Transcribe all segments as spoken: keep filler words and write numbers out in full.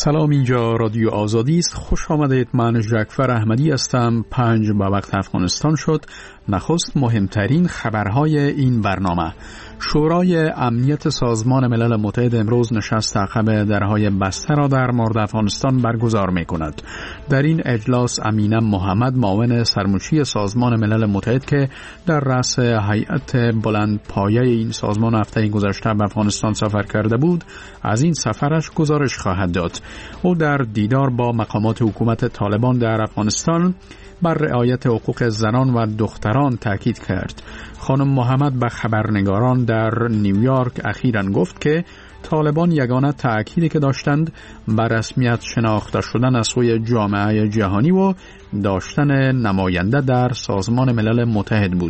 سلام، اینجا رادیو آزادی است. خوش آمدید. من جعفر احمدی هستم. پنج به وقت افغانستان شد. نخست مهمترین خبرهای این برنامه. شورای امنیت سازمان ملل متحد امروز نشست عقب درهای بسته را در مورد افغانستان برگزار می کند. در این اجلاس امینه محمد، معاون سرمنشی سازمان ملل متحد که در رأس هیئت بلند پایه این سازمان هفته گذشته به افغانستان سفر کرده بود، از این سفرش گزارش خواهد داد. او در دیدار با مقامات حکومت طالبان در افغانستان بر رعایت حقوق زنان و دختران تاکید کرد. خانم محمد به خبرنگاران در نیویورک اخیراً گفت که طالبان یگانه تأکیدی که داشتند بر رسمیت شناخته شدن از سوی جامعه جهانی و داشتن نماینده در سازمان ملل متحد بود.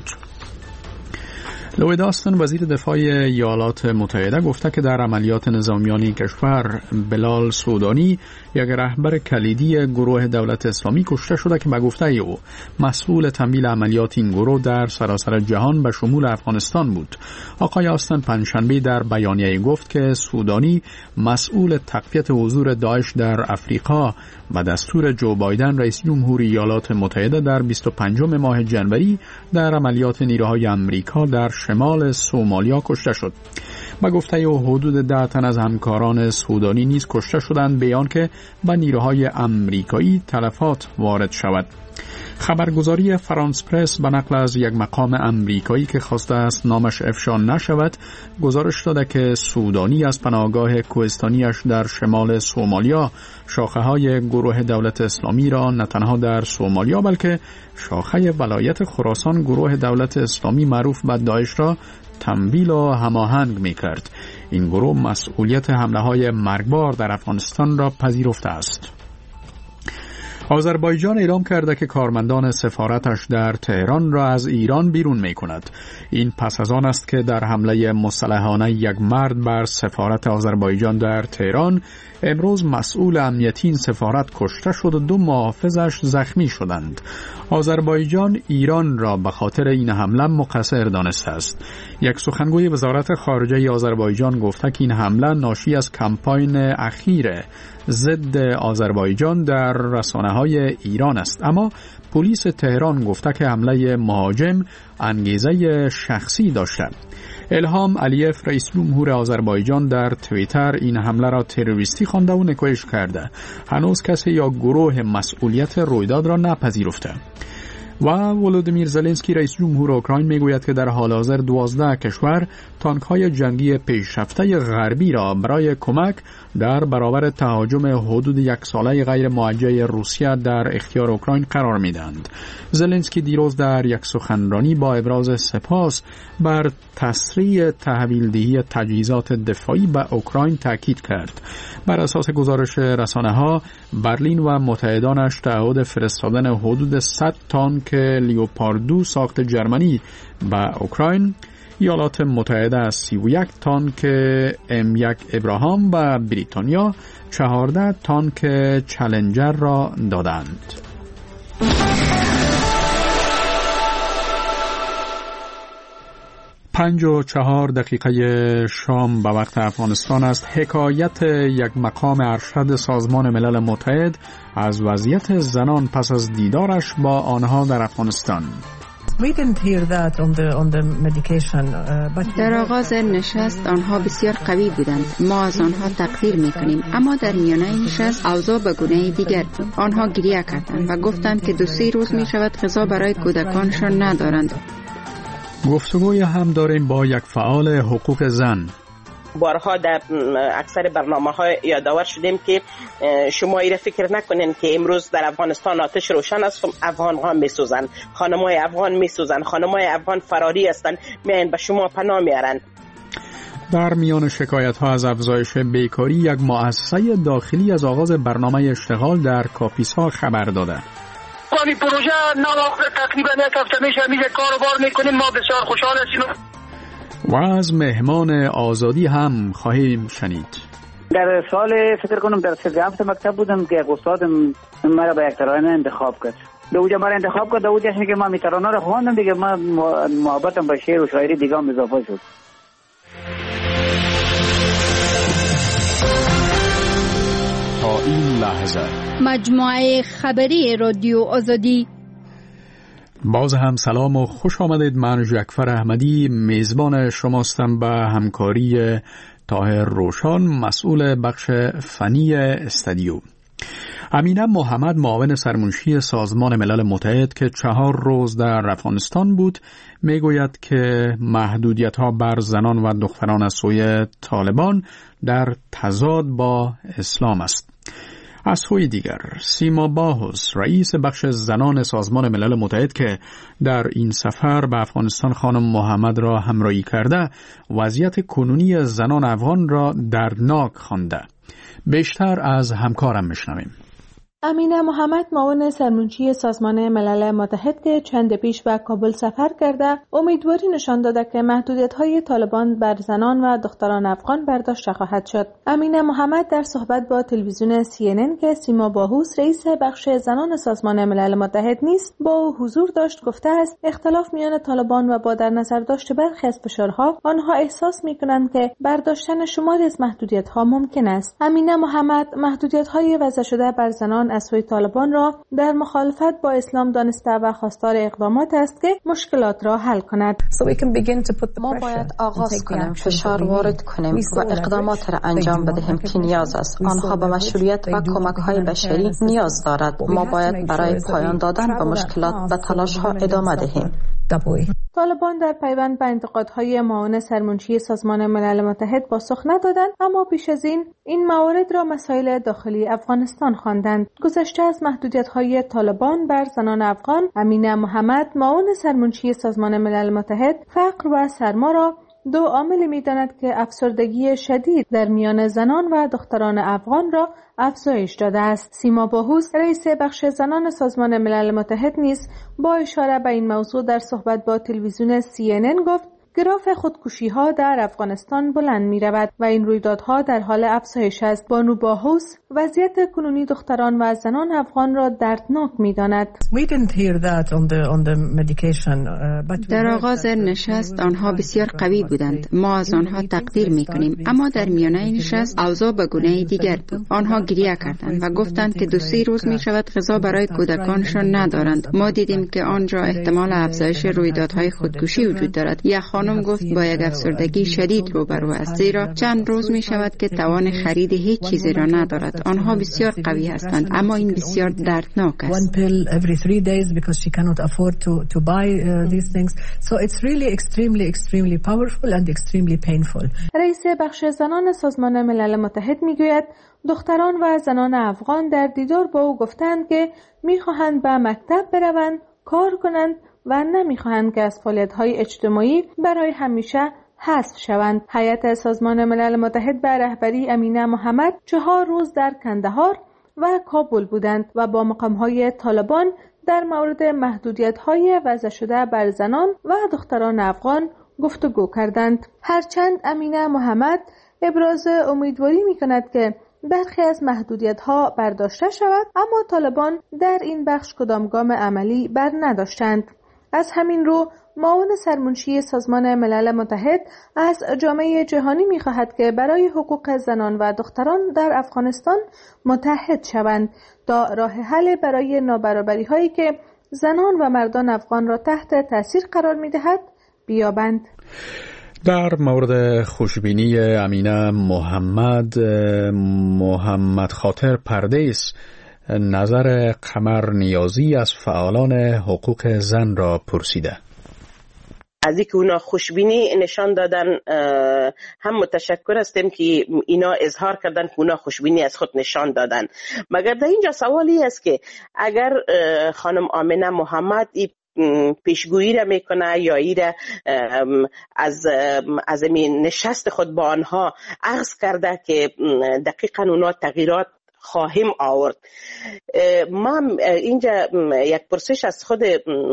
لوید آستن، وزیر دفاع ایالات متحده، گفته که در عملیات نظامیانی کشور بلال سودانی، یک رهبر کلیدی گروه دولت اسلامی، کشته شده که به گفته او مسئول تمویل عملیات این گروه در سراسر جهان به شمول افغانستان بود. آقای آستن پنجشنبه در بیانیه گفت که سودانی مسئول تقویت حضور داعش در افریقا و دستور جو بایدن رئیس جمهوری ایالات متحده در بیست و پنجم ماه جنوری در عملیات نیروهای آمریکا در شمال سومالیا کشته شد. با گفته او حدود ده تن از همکاران سودانی نیز کشته شدند، بیان که به نیروهای آمریکایی تلفات وارد شود. خبرگزاری فرانس پرس به نقل از یک مقام آمریکایی که خواسته است نامش افشا نشود گزارش داده که سودانی از پناهگاه کوهستانیش در شمال سومالیا شاخه های گروه دولت اسلامی را نه تنها در سومالیا بلکه شاخه ولایت خراسان گروه دولت اسلامی معروف به داعش را تمویل و هماهنگ می کرد. این گروه مسئولیت حمله های مرگبار در افغانستان را پذیرفته است. آذربایجان اعلام کرده که کارمندان سفارتش در تهران را از ایران بیرون می کند. این پس از آن است که در حمله مسلحانه یک مرد بر سفارت آذربایجان در تهران امروز مسئول امنیتی این سفارت کشته شد و دو محافظش زخمی شدند. آذربایجان ایران را به خاطر این حمله مقصر دانسته است. یک سخنگوی وزارت خارجه آذربایجان گفته که این حمله ناشی از کمپاین اخیر ضد آذربایجان در رسانه‌های ایران است، اما پلیس تهران گفته که حمله مهاجم انگیزه شخصی داشته. الهام علیف، رئیس جمهور آذربایجان، در توییتر این حمله را تروریستی خوانده و نکوهش کرده. هنوز کسی یا گروه مسئولیت رویداد را نپذیرفته. و ولودیمیر زلنسکی، رئیس جمهور اوکراین، میگوید که در حال حاضر دوازده کشور تانک‌های جنگی پیشرفته غربی را برای کمک در برابر تهاجم حدود یک ساله غیر موجه روسیه در اختیار اوکراین قرار میدهند. زلنسکی دیروز در یک سخنرانی با ابراز سپاس بر تسریع تحویلدهی تجهیزات دفاعی به اوکراین تاکید کرد. بر اساس گزارش رسانه‌ها، برلین و متحدانش تعهد فرستادن حدود صد تانک لیوپارد دو ساخت جرمنی به اوکراین، ایالات متحده از سی و یک تانک ام یک ابراهام و بریتانیا چهارده تانک چالنجر را دادند. پنج و چهار دقیقه شام به وقت افغانستان است. حکایت یک مقام ارشد سازمان ملل متحد از وضعیت زنان پس از دیدارش با آنها در افغانستان. در آغاز نشست آنها بسیار قوی بودند. ما از آنها تقدیر میکنیم، اما در میانه نشست اوضاع به گونه دیگر بود. آنها گریه کردند و گفتند که دو سه روز می شود غذا برای کودکانشان ندارند. گفتگوی هم داریم با یک فعال حقوق زن. بارها در اکثر برنامه‌ها یادآور شدیم که شما ایره فکر نکنین که امروز در افغانستان آتش روشن است، افغان‌ها میسوزن، خانم‌های افغان میسوزن، خانم‌های افغان فراری هستند، میان به شما پناه میارن. در میان شکایت‌ها از افزایش بیکاری، یک مؤسسه داخلی از آغاز برنامه اشتغال در کاپیسا خبر داده. این پروژه نواخت تقریبا یک هفته میشه میگه کاروبار میکنیم، ما بسیار خوشحال هستیم. و از مهمان آزادی هم خواهیم شنید. در سال فکر کنم در سیزدهم مکتب بودم که استاد مرا به یک ترانه انتخاب کرد. به اوجا مرا انتخاب کرد، اوجا که ما می ترانه رو خواندم دیگه، ما محبتم به شعر و شاعری دیگه هم اضافه شد. تا این لحظه. مجموعه خبری رادیو آزادی. باز هم سلام و خوش آمدید. من جعفر احمدی میزبان شماستم به همکاری طاهر روشان مسئول بخش فنی استودیو. امینه محمد معاون سرمنشی سازمان ملل متحد که چهار روز در افغانستان بود میگوید که محدودیت‌ها بر زنان و دختران از سوی طالبان در تضاد با اسلام است. از سوی دیگر سیما باهوس رئیس بخش زنان سازمان ملل متحد که در این سفر به افغانستان خانم محمد را همراهی کرده وضعیت کنونی زنان افغان را دردناک خوانده. بیشتر از همکارم میشنویم. امینه محمد معاون سرمنشی سازمان ملل متحد که چند پیش به کابل سفر کرده امیدواری نشان داده که محدودیت‌های طالبان بر زنان و دختران افغان برداشته خواهد شد. امینه محمد در صحبت با تلویزیون سی ان ان که سیما باهوس رئیس بخش زنان سازمان ملل متحد نیست با او حضور داشت گفته است اختلاف میان طالبان و با در نظر داشت برخی از فشارها آنها احساس می‌کنند که برداشتن شماری از محدودیت‌ها ممکن است. امینه محمد محدودیت‌های وضع شده بر زنان از سوی طالبان را در مخالفت با اسلام دانسته و خواستار اقدامات است که مشکلات را حل کند. ما باید آغاز کنیم، فشار وارد کنیم و اقدامات را انجام بدهیم که نیاز است. آنها به مشروعیت و کمک‌های بشری نیاز دارد. ما باید برای پایان دادن به مشکلات به تلاش‌ها ادامه دهیم. طالبان در پیوند به انتقادهای معاون سرمنشی سازمان ملل متحد پاسخ ندادند، اما پیش از این این موارد را مسائل داخلی افغانستان خواندند. گذشته از محدودیت‌های طالبان بر زنان افغان، امینه محمد معاون سرمنشی سازمان ملل متحد فقر و سرما را دو عامل می‌داند که افسردگی شدید در میان زنان و دختران افغان را افزایش داده است. سیما باهوس رئیس بخش زنان سازمان ملل متحد نیز با اشاره به این موضوع در صحبت با تلویزیون سی ان ان گفت گراف خودکشی‌ها در افغانستان بلند می‌رود و این رویدادها در حال افزایش است. بانو باهوس وضعیت کنونی دختران و زنان افغان را دردناک می‌داند. در آغاز نشست آنها بسیار قوی بودند. ما از آنها تقدیر می‌کنیم، اما در میانه نشست اوضاع به گونه دیگر بود. آنها گریه کردند و گفتند که دو سه روز می‌شود غذا برای کودکانشان ندارند. ما دیدیم که آنجا احتمال افزایش رویدادهای خودکشی وجود دارد. یک خانم گفت با یک افسردگی شدید روبرو است، زیرا چند روز می شود که توان خرید هیچ چیزی را ندارد. آنها بسیار قوی هستند، اما این بسیار دردناک است. رئیس بخش زنان سازمان ملل متحد می گوید دختران و زنان افغان در دیدار با او گفتند که می خواهند به مکتب بروند، کار کنند و نمیخواهند که از فعالیت‌های اجتماعی برای همیشه حذف شوند. هیئت سازمان ملل متحد به رهبری امینه محمد چهار روز در کندهار و کابل بودند و با مقام‌های طالبان در مورد محدودیت‌های وضع شده بر زنان و دختران افغان گفتگو کردند. هرچند امینه محمد ابراز امیدواری می‌کند که برخی از محدودیت‌ها برداشته شود، اما طالبان در این بخش کدام گام عملی بر نداشتند. از همین رو معاون سرمنشی سازمان ملل متحد از جامعه جهانی می‌خواهد که برای حقوق زنان و دختران در افغانستان متحد شوند تا راه حل برای نابرابری‌هایی که زنان و مردان افغان را تحت تاثیر قرار می‌دهد بیابند. در مورد خوشبینی امینه محمد، محمد خاطر پردیس نظر قمر نیازی از فعالان حقوق زن را پرسیده. از اینکه اونا خوشبینی نشان دادن هم متشکر هستیم که اینا اظهار کردن که اونا خوشبینی از خود نشان دادن. مگر در اینجا سوالی است که اگر خانم امینه محمد پیشگویی را میکنه یا ای را از از این نشست خود با آنها عرض کرده که دقیقاً اونا تغییرات خواهیم آورد. ما اینجا یک پرسش از خود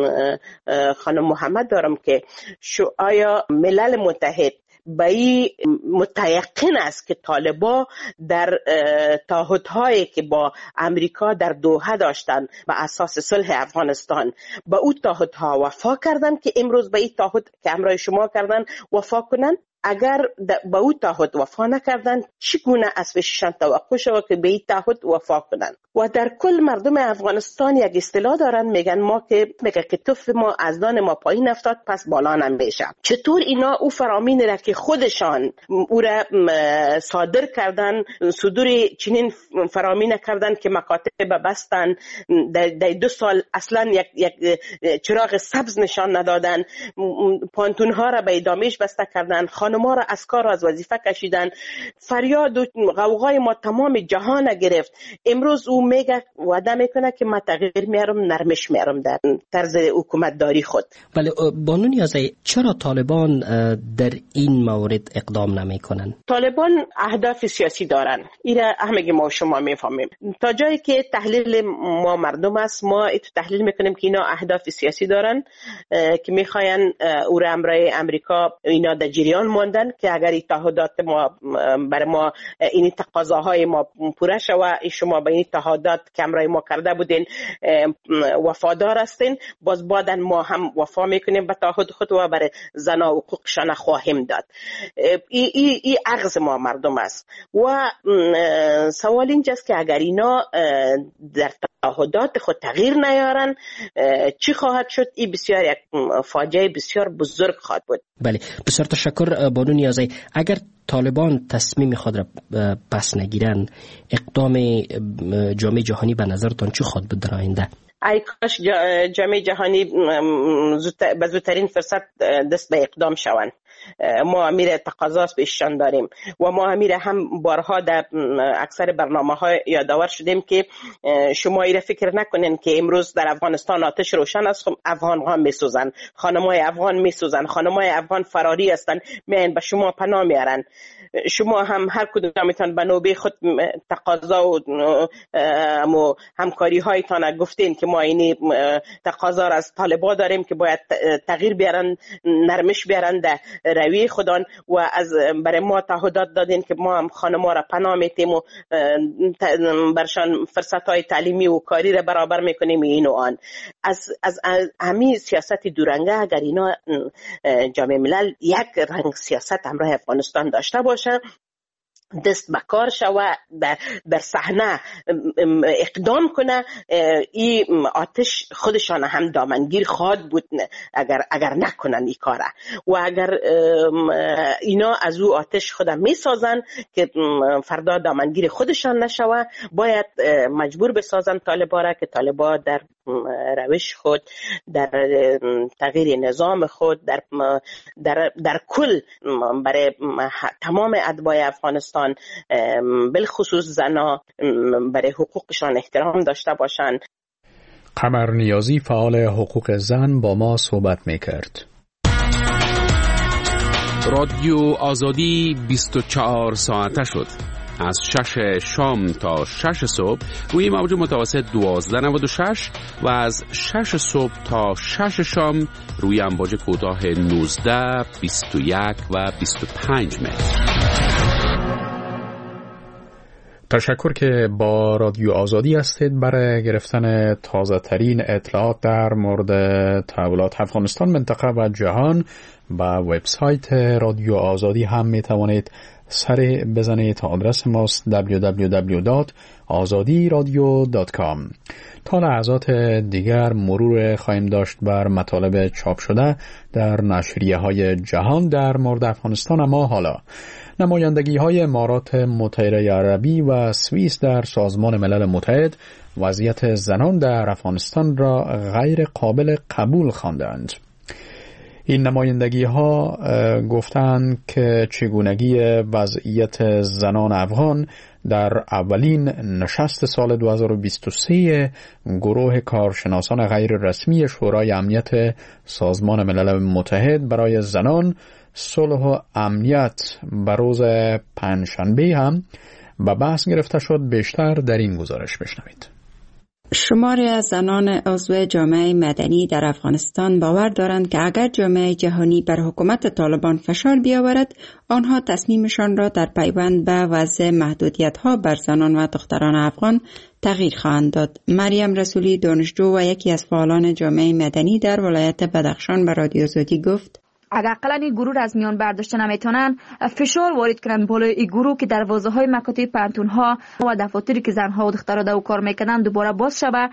خانم محمد دارم که شو آیا ملل متحد به این متیقن است که طالبا در تعهدهایی که با امریکا در دوحه داشتن به اساس صلح افغانستان به او تعهدها وفا کردن که امروز به این تعهد که همراه شما کردن وفا کنن؟ اگر به او تعهد وفا نکردن چگونه از پیششان توقع شود که به این تعهد وفا کنند. و در کل مردم افغانستان یک اصطلاح دارن، میگن ما که میگه که توف ما از دان ما پایین افتاد پس بالا نمیشه. چطور اینا او فرامین را که خودشان او را صادر کردن، صدور چنین فرامین کردن که مکاتب بستن، در دو سال اصلا یک, یک چراغ سبز نشان ندادن، پانتون ها را به ادامهش بسته کردن، خانم‌ها را از کار و از وظیفه کشیدن، فریاد و غوغای ما تمام جهان گرفت. امروز او میگه وعده میکنه که ما تغییر میارم، نرمش میارم در طرز حکومت داری خود. بله بانو نیازی، چرا طالبان در این مورد اقدام نمیکنن؟ طالبان اهداف سیاسی دارن، اینا همه ما شما میفهمیم. تا جایی که تحلیل ما مردم است، ما ایتو تحلیل میکنیم که اینا اهداف سیاسی دارن که میخواین او را امرای امریکا اینا در جریان ماندن که اگر این تعهدات ما برای ما این تقاضاهای ما پوره شود، شما به این تعهدات که امرای ما کرده بودین وفادار هستین، باز بعداً ما هم وفا میکنیم به تعهد خود و برای زنا حقوقشان خواهیم داد. این ای ای عغز ما مردم است. و سوال اینجاست که اگر اینا در تعهدات خود تغییر نیارن چی خواهد شد؟ این بسیار یک فاجعه بسیار بزرگ خواهد بود. بله بسیار تشکر بانو نیازی. اگر طالبان تصمیم خود را پس نگیرن، اقدام جامعه جهانی به نظرتان چی خواهد بود در آینده؟ ای کاش جامعه جهانی به زودترین فرصت دست به اقدام شوند. ما امیر تقاضاست پیششان داریم و ما امیر هم بارها در اکثر برنامه ها یادآور شدیم که شما ایره فکر نکنین که امروز در افغانستان آتش روشن است، افغان ها میسوزن، خانمای افغان میسوزن، خانمای افغان فراری هستن، میان به شما پناه میارن. شما هم هر کدومتان به نوبه خود تقاضا و همکاری هایتان گفتین که ما اینی تقاضا از طالبان داریم که باید تغییر بیارن، نرمش بیارن در روی خودان و از برای ما تعهدات دادین که ما هم خانم‌ها را پناه میتیم و برشان فرصت‌های تعلیمی و کاری را برابر میکنیم این و آن. از از همین سیاست دورنگه اگر اینا جامعه ملل یک رنگ سیاست همراه افغانستان داشته باشه، دست به کار شوه، در در صحنه اقدام کنه، این آتش خودشان هم دامنگیر خواهد بود اگر اگر نکنن این کاره. و اگر اینا از او آتش خود میسازن که فردا دامنگیر خودشان نشوه، باید مجبور بسازن طالبا را که طالبا در روش خود، در تغییر نظام خود، در در در کل برای تمام اتباع افغانستان بالخصوص زنا برای حقوقشان احترام داشته باشند. قمر نیازی فعال حقوق زن با ما صحبت میکرد. رادیو آزادی بیست و چهار ساعته شد. از شش شام تا شش صبح روی موج متوسط دوازده نود و شش و از شش صبح تا شش شام روی امواج کوتاه نوزده، بیست و یک و بیست و پنج متر. تشکر که با رادیو آزادی هستید. برای گرفتن تازه ترین اطلاعات در مورد تحولات افغانستان، منطقه و جهان با وبسایت رادیو آزادی هم می توانید سر بزنید. آدرس ماست دبلیو دبلیو دبلیو دات آزادی رادیو دات کام. تا لحظات دیگر مرور خواهیم داشت بر مطالب چاپ شده در نشریه های جهان در مورد افغانستان. اما حالا نمایندگی های امارات متحده عربی و سوئیس در سازمان ملل متحد وضعیت زنان در افغانستان را غیر قابل قبول خواندند. این نمایندگی ها گفتند که چگونگی وضعیت زنان افغان در اولین نشست سال دو هزار و بیست و سه گروه کارشناسان غیر رسمی شورای امنیت سازمان ملل متحد برای زنان، صلح و امنیت به روز پنجشنبه هم به بحث گرفته شد. بیشتر در این گزارش بشنوید. شماری از زنان عضو جامعه مدنی در افغانستان باور دارند که اگر جامعه جهانی بر حکومت طالبان فشار بیاورد، آنها تصمیمشان را در پیوند به وضع محدودیت‌ها بر زنان و دختران افغان تغییر خواهند داد. مریم رسولی، دانشجو و یکی از فعالان جامعه مدنی در ولایت بدخشان، به رادیو آزادی گفت: اگر اقلا این گروه را از میان برداشته نمیتونن، فشار وارد کنن بالای این گروه که دروازه های مکاتب پانتون ها و دفاتری که زنها و دخترها دو کار میکنن دوباره باز شوه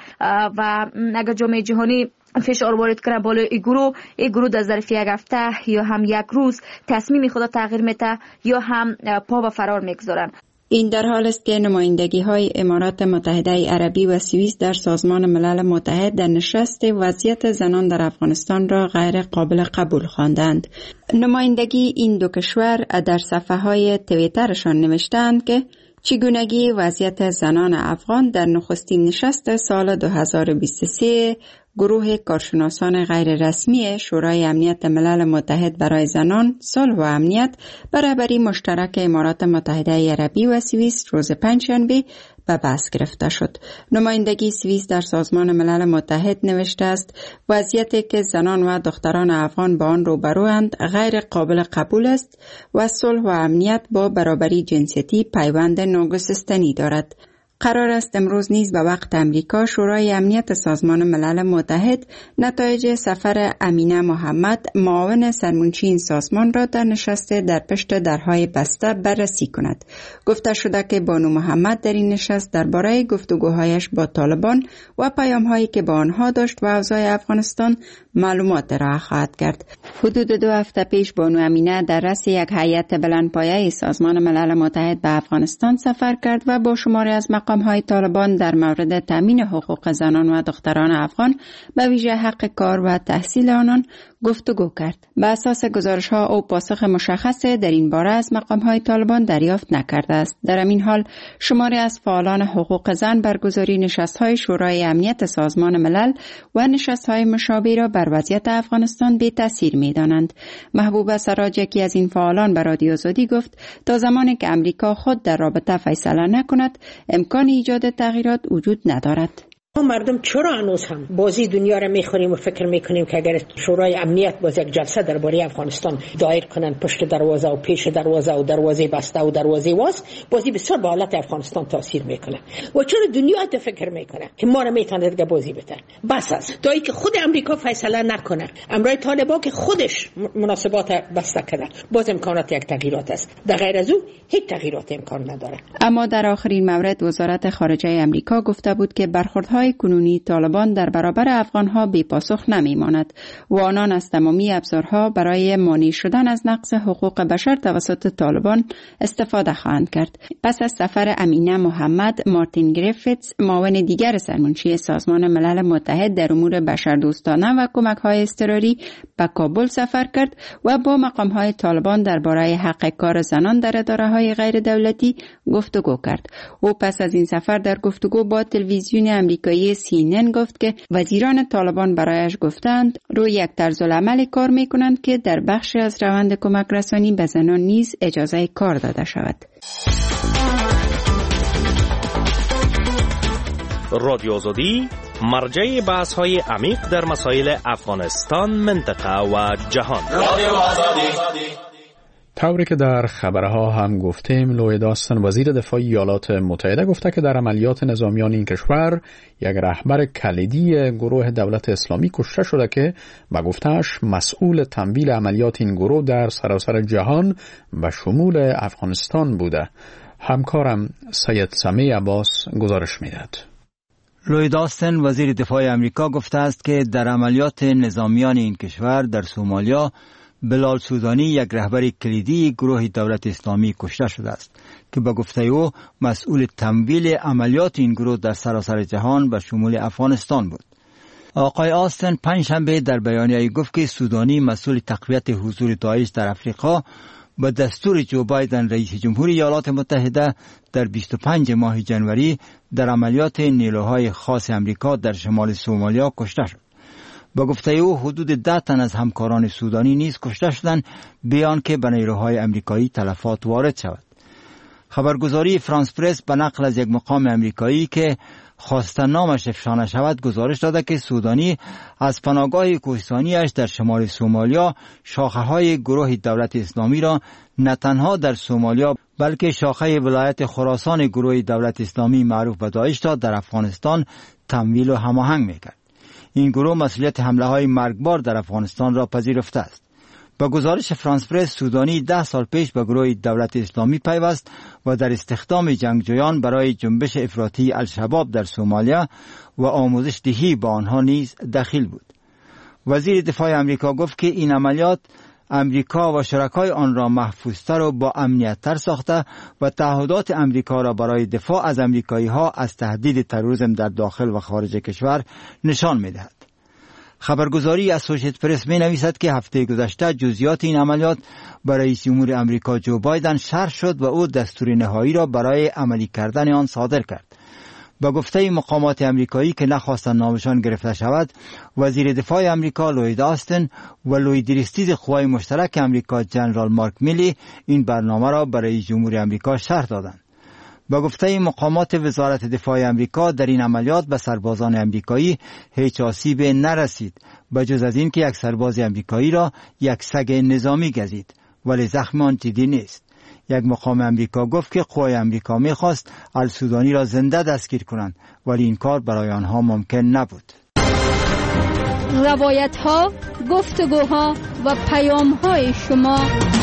و اگر جامعه جهانی فشار وارد کنه بالای این گروه، این گروه در ظرف یک هفته یا هم یک روز تصمیم خود تغییر میده یا هم پا و فرار میگذارن. این در حال است که نمایندگی های امارات متحده عربی و سوئیس در سازمان ملل متحد در نشست وضعیت زنان در افغانستان را غیر قابل قبول خواندند. نمایندگی این دو کشور در صفحه های توییترشان نوشتند که چگونگی وضعیت زنان افغان در نخستین نشست سال دو هزار و بیست و سه گروه کارشناسان غیر رسمی شورای امنیت ملل متحد برای زنان، صلح و امنیت به رهبری مشترک امارات متحده عربی و سوئیس روز پنجشنبه به بحث گرفته شد. نمایندگی سوئیس در سازمان ملل متحد نوشته است وضعیتی که زنان و دختران افغان با آن روبروند غیر قابل قبول است و صلح و امنیت با برابری جنسیتی پیوند ناگسستنی دارد. قرار است امروز نیز به وقت امریکا شورای امنیت سازمان ملل متحد نتایج سفر امینه محمد معاون سرمنشی این سازمان را در نشست در پشت درهای بسته بررسی کند. گفته شده که بانو محمد در این نشست درباره گفتگوهایش با طالبان و پیام‌هایی که با آنها داشت و اوضاع افغانستان معلومات را خواهد کرد. حدود دو هفته پیش بانو امینه در رأس یک هیئت بلندپایه سازمان ملل متحد به افغانستان سفر کرد و با شماری از مقام‌های طالبان در مورد تامین حقوق زنان و دختران افغان به ویژه حق کار و تحصیل آنان گفتگو کرد. به اساس گزارش‌ها او پاسخ مشخصی در این باره از مقام‌های طالبان دریافت نکرده است. در این حال شماری از فعالان حقوق زن برگزاری نشست‌های شورای امنیت سازمان ملل و نشست‌های مشابه را بر وضعیت افغانستان بی تاثیر می‌دانند. محبوبه سراج یکی از این فعالان به رادیو آزادی گفت تا زمانی که امریکا خود در رابطه فیصله نکند امکان ایجاد تغییرات وجود ندارد. ما مردم چرا هنوز هم بازی دنیا را میخوریم و فکر میکنیم که اگر شورای امنیت باز یک جلسه درباره افغانستان دایر کنن پشت دروازه و پیش دروازه و دروازه بسته و دروازه واز، بازی بسیار به حالت افغانستان تاثیر میکنه. و چرا دنیا ات فکر میکنه که ما را میتونه دیگه بازی بده؟ بس است تا اینکه خود امریکا فیصله نکنه، امرای طالبان که خودش مناسبات بسته کرده، باز امکانات یک تغییرات است. در غیر از او هیچ تغییرات امکان نداره. اما در آخرین مورد وزارت خارجه امریکا گفته بود که برخوردهای کنونی طالبان در برابر افغانها بی پاسخ نمیماند و آنان از تمامی ابزارها برای مانع شدن از نقض حقوق بشر توسط طالبان استفاده خواهند کرد. پس از سفر امینه محمد، مارتین گریفیتس معاون دیگر سرمنشی سازمان ملل متحد در امور بشردوستانه و کمک‌های اضطراری به کابل سفر کرد و با مقام‌های طالبان درباره حق کار زنان در اداره‌های غیر دولتی گفتگو کرد. او پس از این سفر در گفتگو با تلویزیون آمریکایی سی ان ان گفت که وزیران طالبان برایش گفتند روی یک طرز العمل کار می‌کنند که در بخشی از روند کمک رسانی به زنان نیز اجازه کار داده شود. رادیو آزادی مرجع بحث‌های عمیق در مسائل افغانستان، منطقه و جهان. رادیو آزادی. طوری که در خبرها هم گفتیم، لوید آستن وزیر دفاع ایالات متحده گفته که در عملیات نظامیان این کشور یک رهبر کلیدی گروه دولت اسلامی کشته شده که به گفته‌اش مسئول تمویل عملیات این گروه در سراسر جهان و شمول افغانستان بوده. همکارم سید سمی عباس گزارش می‌دهد. لوید آستن وزیر دفاع آمریکا گفته است که در عملیات نظامیان این کشور در سومالیا بلال سودانی یک رهبر کلیدی گروه دولت اسلامی کشته شده است که به گفته او مسئول تمویل عملیات این گروه در سراسر جهان و شمول افغانستان بود. آقای آستن پنجشنبه در بیانیه‌ای گفت که سودانی مسئول تقویت حضور داعش در افریقا به دستور جو بایدن رئیس جمهوری ایالات متحده در بیست و پنج ماه جنوری در عملیات نیروهای خاص امریکا در شمال سومالیا کشته شد. با گفته او حدود ده تن از همکاران سودانی نیز کشته شدند بیان که به نیروهای امریکایی تلفات وارد شود. خبرگزاری فرانس پرس به نقل از یک مقام امریکایی که خواسته نامش افشا نشود گزارش داده که سودانی از پناهگاه کوهستانیش در شمال سومالیا شاخه های گروه دولت اسلامی را نه تنها در سومالیا بلکه شاخه ولایت خراسان گروه دولت اسلامی معروف به داعش را در افغانستان تمویل و هماهنگ میکرد. این گروه مسئولیت حمله های مرگبار در افغانستان را پذیرفته است. با گزارش فرانس پرس، سودانی ده سال پیش به گروه دولت اسلامی پیوست و در استخدام جنگجویان برای جنبش افراطی الشباب در سومالیا و آموزش دهی با آنها نیز دخیل بود. وزیر دفاع امریکا گفت که این عملیات امریکا و شرکای آن را محفوظتر و با امنیت‌تر ساخته و تعهدات امریکا را برای دفاع از امریکایی‌ها از تهدید تروریسم در داخل و خارج کشور نشان می‌دهد. خبرگزاری اسوشییتد پرس می نویسد که هفته گذشته جزئیات این عملیات برای رئیس جمهور امریکا جو بایدن شرح شد و او دستور نهایی را برای عملی کردن آن صادر کرد. با گفته مقامات امریکایی که نخواستند نامشان گرفته شود، وزیر دفاع امریکا لوید آستن و لوید ریستیز قوای مشترک امریکا جنرال مارک میلی این برنامه را برای رئیس جمهور امریکا شرح دادند. با گفته مقامات وزارت دفاع امریکا در این عملیات به سربازان امریکایی هیچ آسیبی نرسید، بجز از این که یک سرباز امریکایی را یک سگ نظامی گزید، ولی زخم آن جدی نیست. یک مقام امریکا گفت که قوای امریکا می‌خواست السودانی را زنده دستگیر کنند، ولی این کار برای آنها ممکن نبود. روایت‌ها، گفتگوها و پیام‌های شما.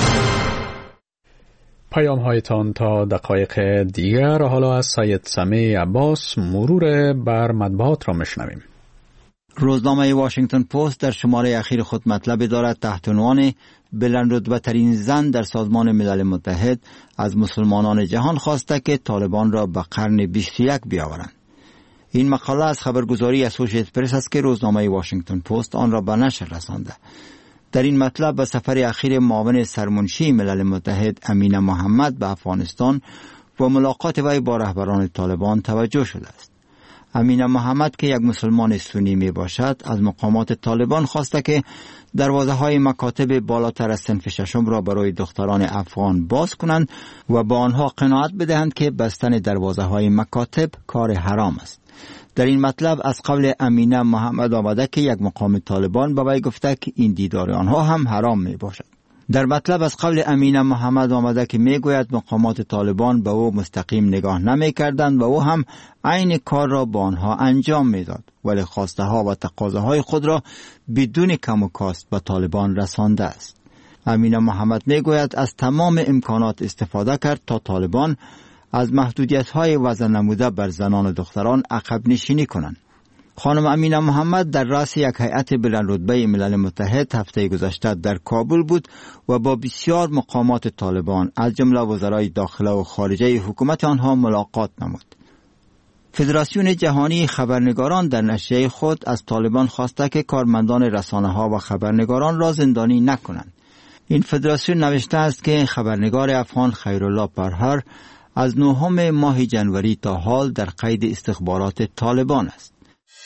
پیام هایتان تا دقایق دیگر. حالا از سید سمیع عباس مرور بر مطبوعات را میشنویم. روزنامه واشنگتن پست در شماره اخیر خود مطلب دارد تحت عنوان بلندرتبه ترین زن در سازمان ملل متحد از مسلمانان جهان خواسته که طالبان را به قرن بیست و یک بیاورند. این مقاله از خبرگزاری اسوشییتد پرس است که روزنامه واشنگتن پست آن را به نشر رسانده. در این مطلب به سفر اخیر معاون سرمنشی ملل متحد امینه محمد به افغانستان و ملاقات وی با رهبران طالبان توجه شده است. امینه محمد که یک مسلمان سنی می باشد از مقامات طالبان خواسته که دروازه های مکاتب بالاتر از صنف ششم را برای دختران افغان باز کنند و با آنها قناعت بدهند که بستن دروازه های مکاتب کار حرام است. در این مطلب از قول امینه محمد آمده که یک مقام طالبان به وی گفته که این دیدار آنها هم حرام می باشد. در مطلب از قول امینه محمد آمده که می گوید مقامات طالبان به او مستقیم نگاه نمی کردند و او هم عین کار را با آنها انجام می داد، ولی خواسته ها و تقاضاهای خود را بدون کم و کاست به طالبان رسانده است. امینه محمد می گوید از تمام امکانات استفاده کرد تا طالبان از محدودیت‌های وضع نموده بر زنان و دختران عقب نشینی کنند. خانم امینه محمد در رأس یک هیئت بلندرتبه ملل متحد هفته گذشته در کابل بود و با بسیار مقامات طالبان از جمله وزرای داخله و خارجه حکومت آنها ملاقات نمود. فدراسیون جهانی خبرنگاران در نشریه خود از طالبان خواسته که کارمندان رسانه‌ها و خبرنگاران را زندانی نکنند. این فدراسیون نوشته است که خبرنگار افغان خیرالله پرهر از نهم ماه جنوری تا حال در قید استخبارات طالبان است.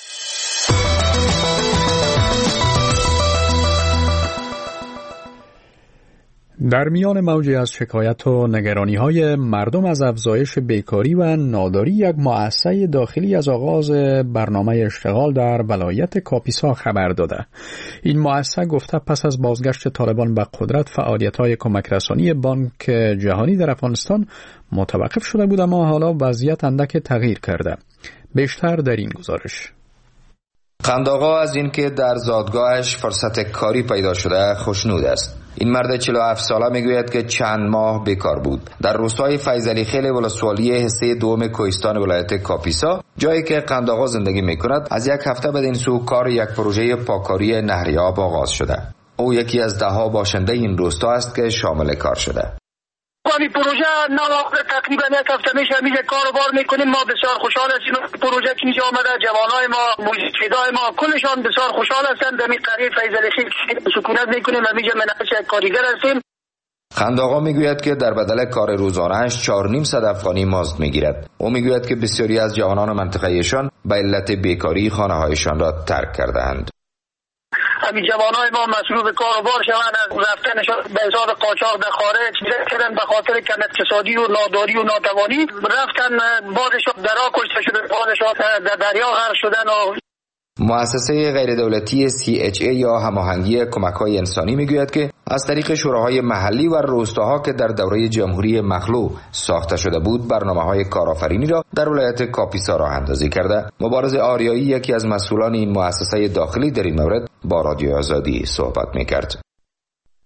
در میان موجی از شکایت و نگرانی‌های مردم از افزایش بیکاری و ناداری، یک مؤسسه داخلی از آغاز برنامه اشتغال در ولایت کاپیسا خبر داده. این مؤسسه گفته پس از بازگشت طالبان به قدرت فعالیت‌های کمک رسانی بانک جهانی در افغانستان متوقف شده بود، اما حالا وضعیت اندک تغییر کرده. بیشتر در این گزارش. قندآقا از اینکه در زادگاهش فرصت کاری پیدا شده خوشنود است. این مرد چهل و هفت ساله میگوید که چند ماه بیکار بود. در روستای فیضعلی خیل ولسوالی حصه دوم کوهستان ولایت کاپیسا، جایی که قندآقا زندگی میکند، از یک هفته بعد این سو کار یک پروژه پاککاری نهریاب آغاز شده. او یکی از ده ها باشنده این روستا است که شامل کار شده. این پروژه نواخت تقریبا یک هفته میشه میشه کار و بار میکنیم. ما بسیار خوشحال هستیم. پروژه که اینجا آمده، جوانای ما، موزیسیدای ما کلشان بسیار خوشحال هستند. در این قریه فیضعلی خیل سکونت میکنیم و میجا منعش کارگر هستیم. قندآقا میگوید که در بدل کار روزانه‌اش چهار و نیم صد افغانی مزد میگیرد. او میگوید که بسیاری از جوانان منطقه‌ایشان به علت بیکاری خانه‌هایشان را ترک کرده‌اند. همین جوانای ما مصروف کار و بار شوند، از رفتنشان به حساب قاچاق در خارج کردن به خاطر کم اقتصادی و ناداری و ناتوانی رفتن، بعضشان درا کشته شدن، بعضشان در دریا غرق شدن. و مؤسسه غیر دولتی سی اچ ای یا هماهنگی کمک‌های انسانی میگوید که از طریق شوراهای محلی و روستاها که در دوره جمهوری مخلوع ساخته شده بود، برنامه‌های کارآفرینی را در ولایت کاپیسا راه اندازی کرده. مبارز آریایی، یکی از مسئولان این مؤسسه داخلی، در این مورد با رادیو آزادی صحبت می‌کرد.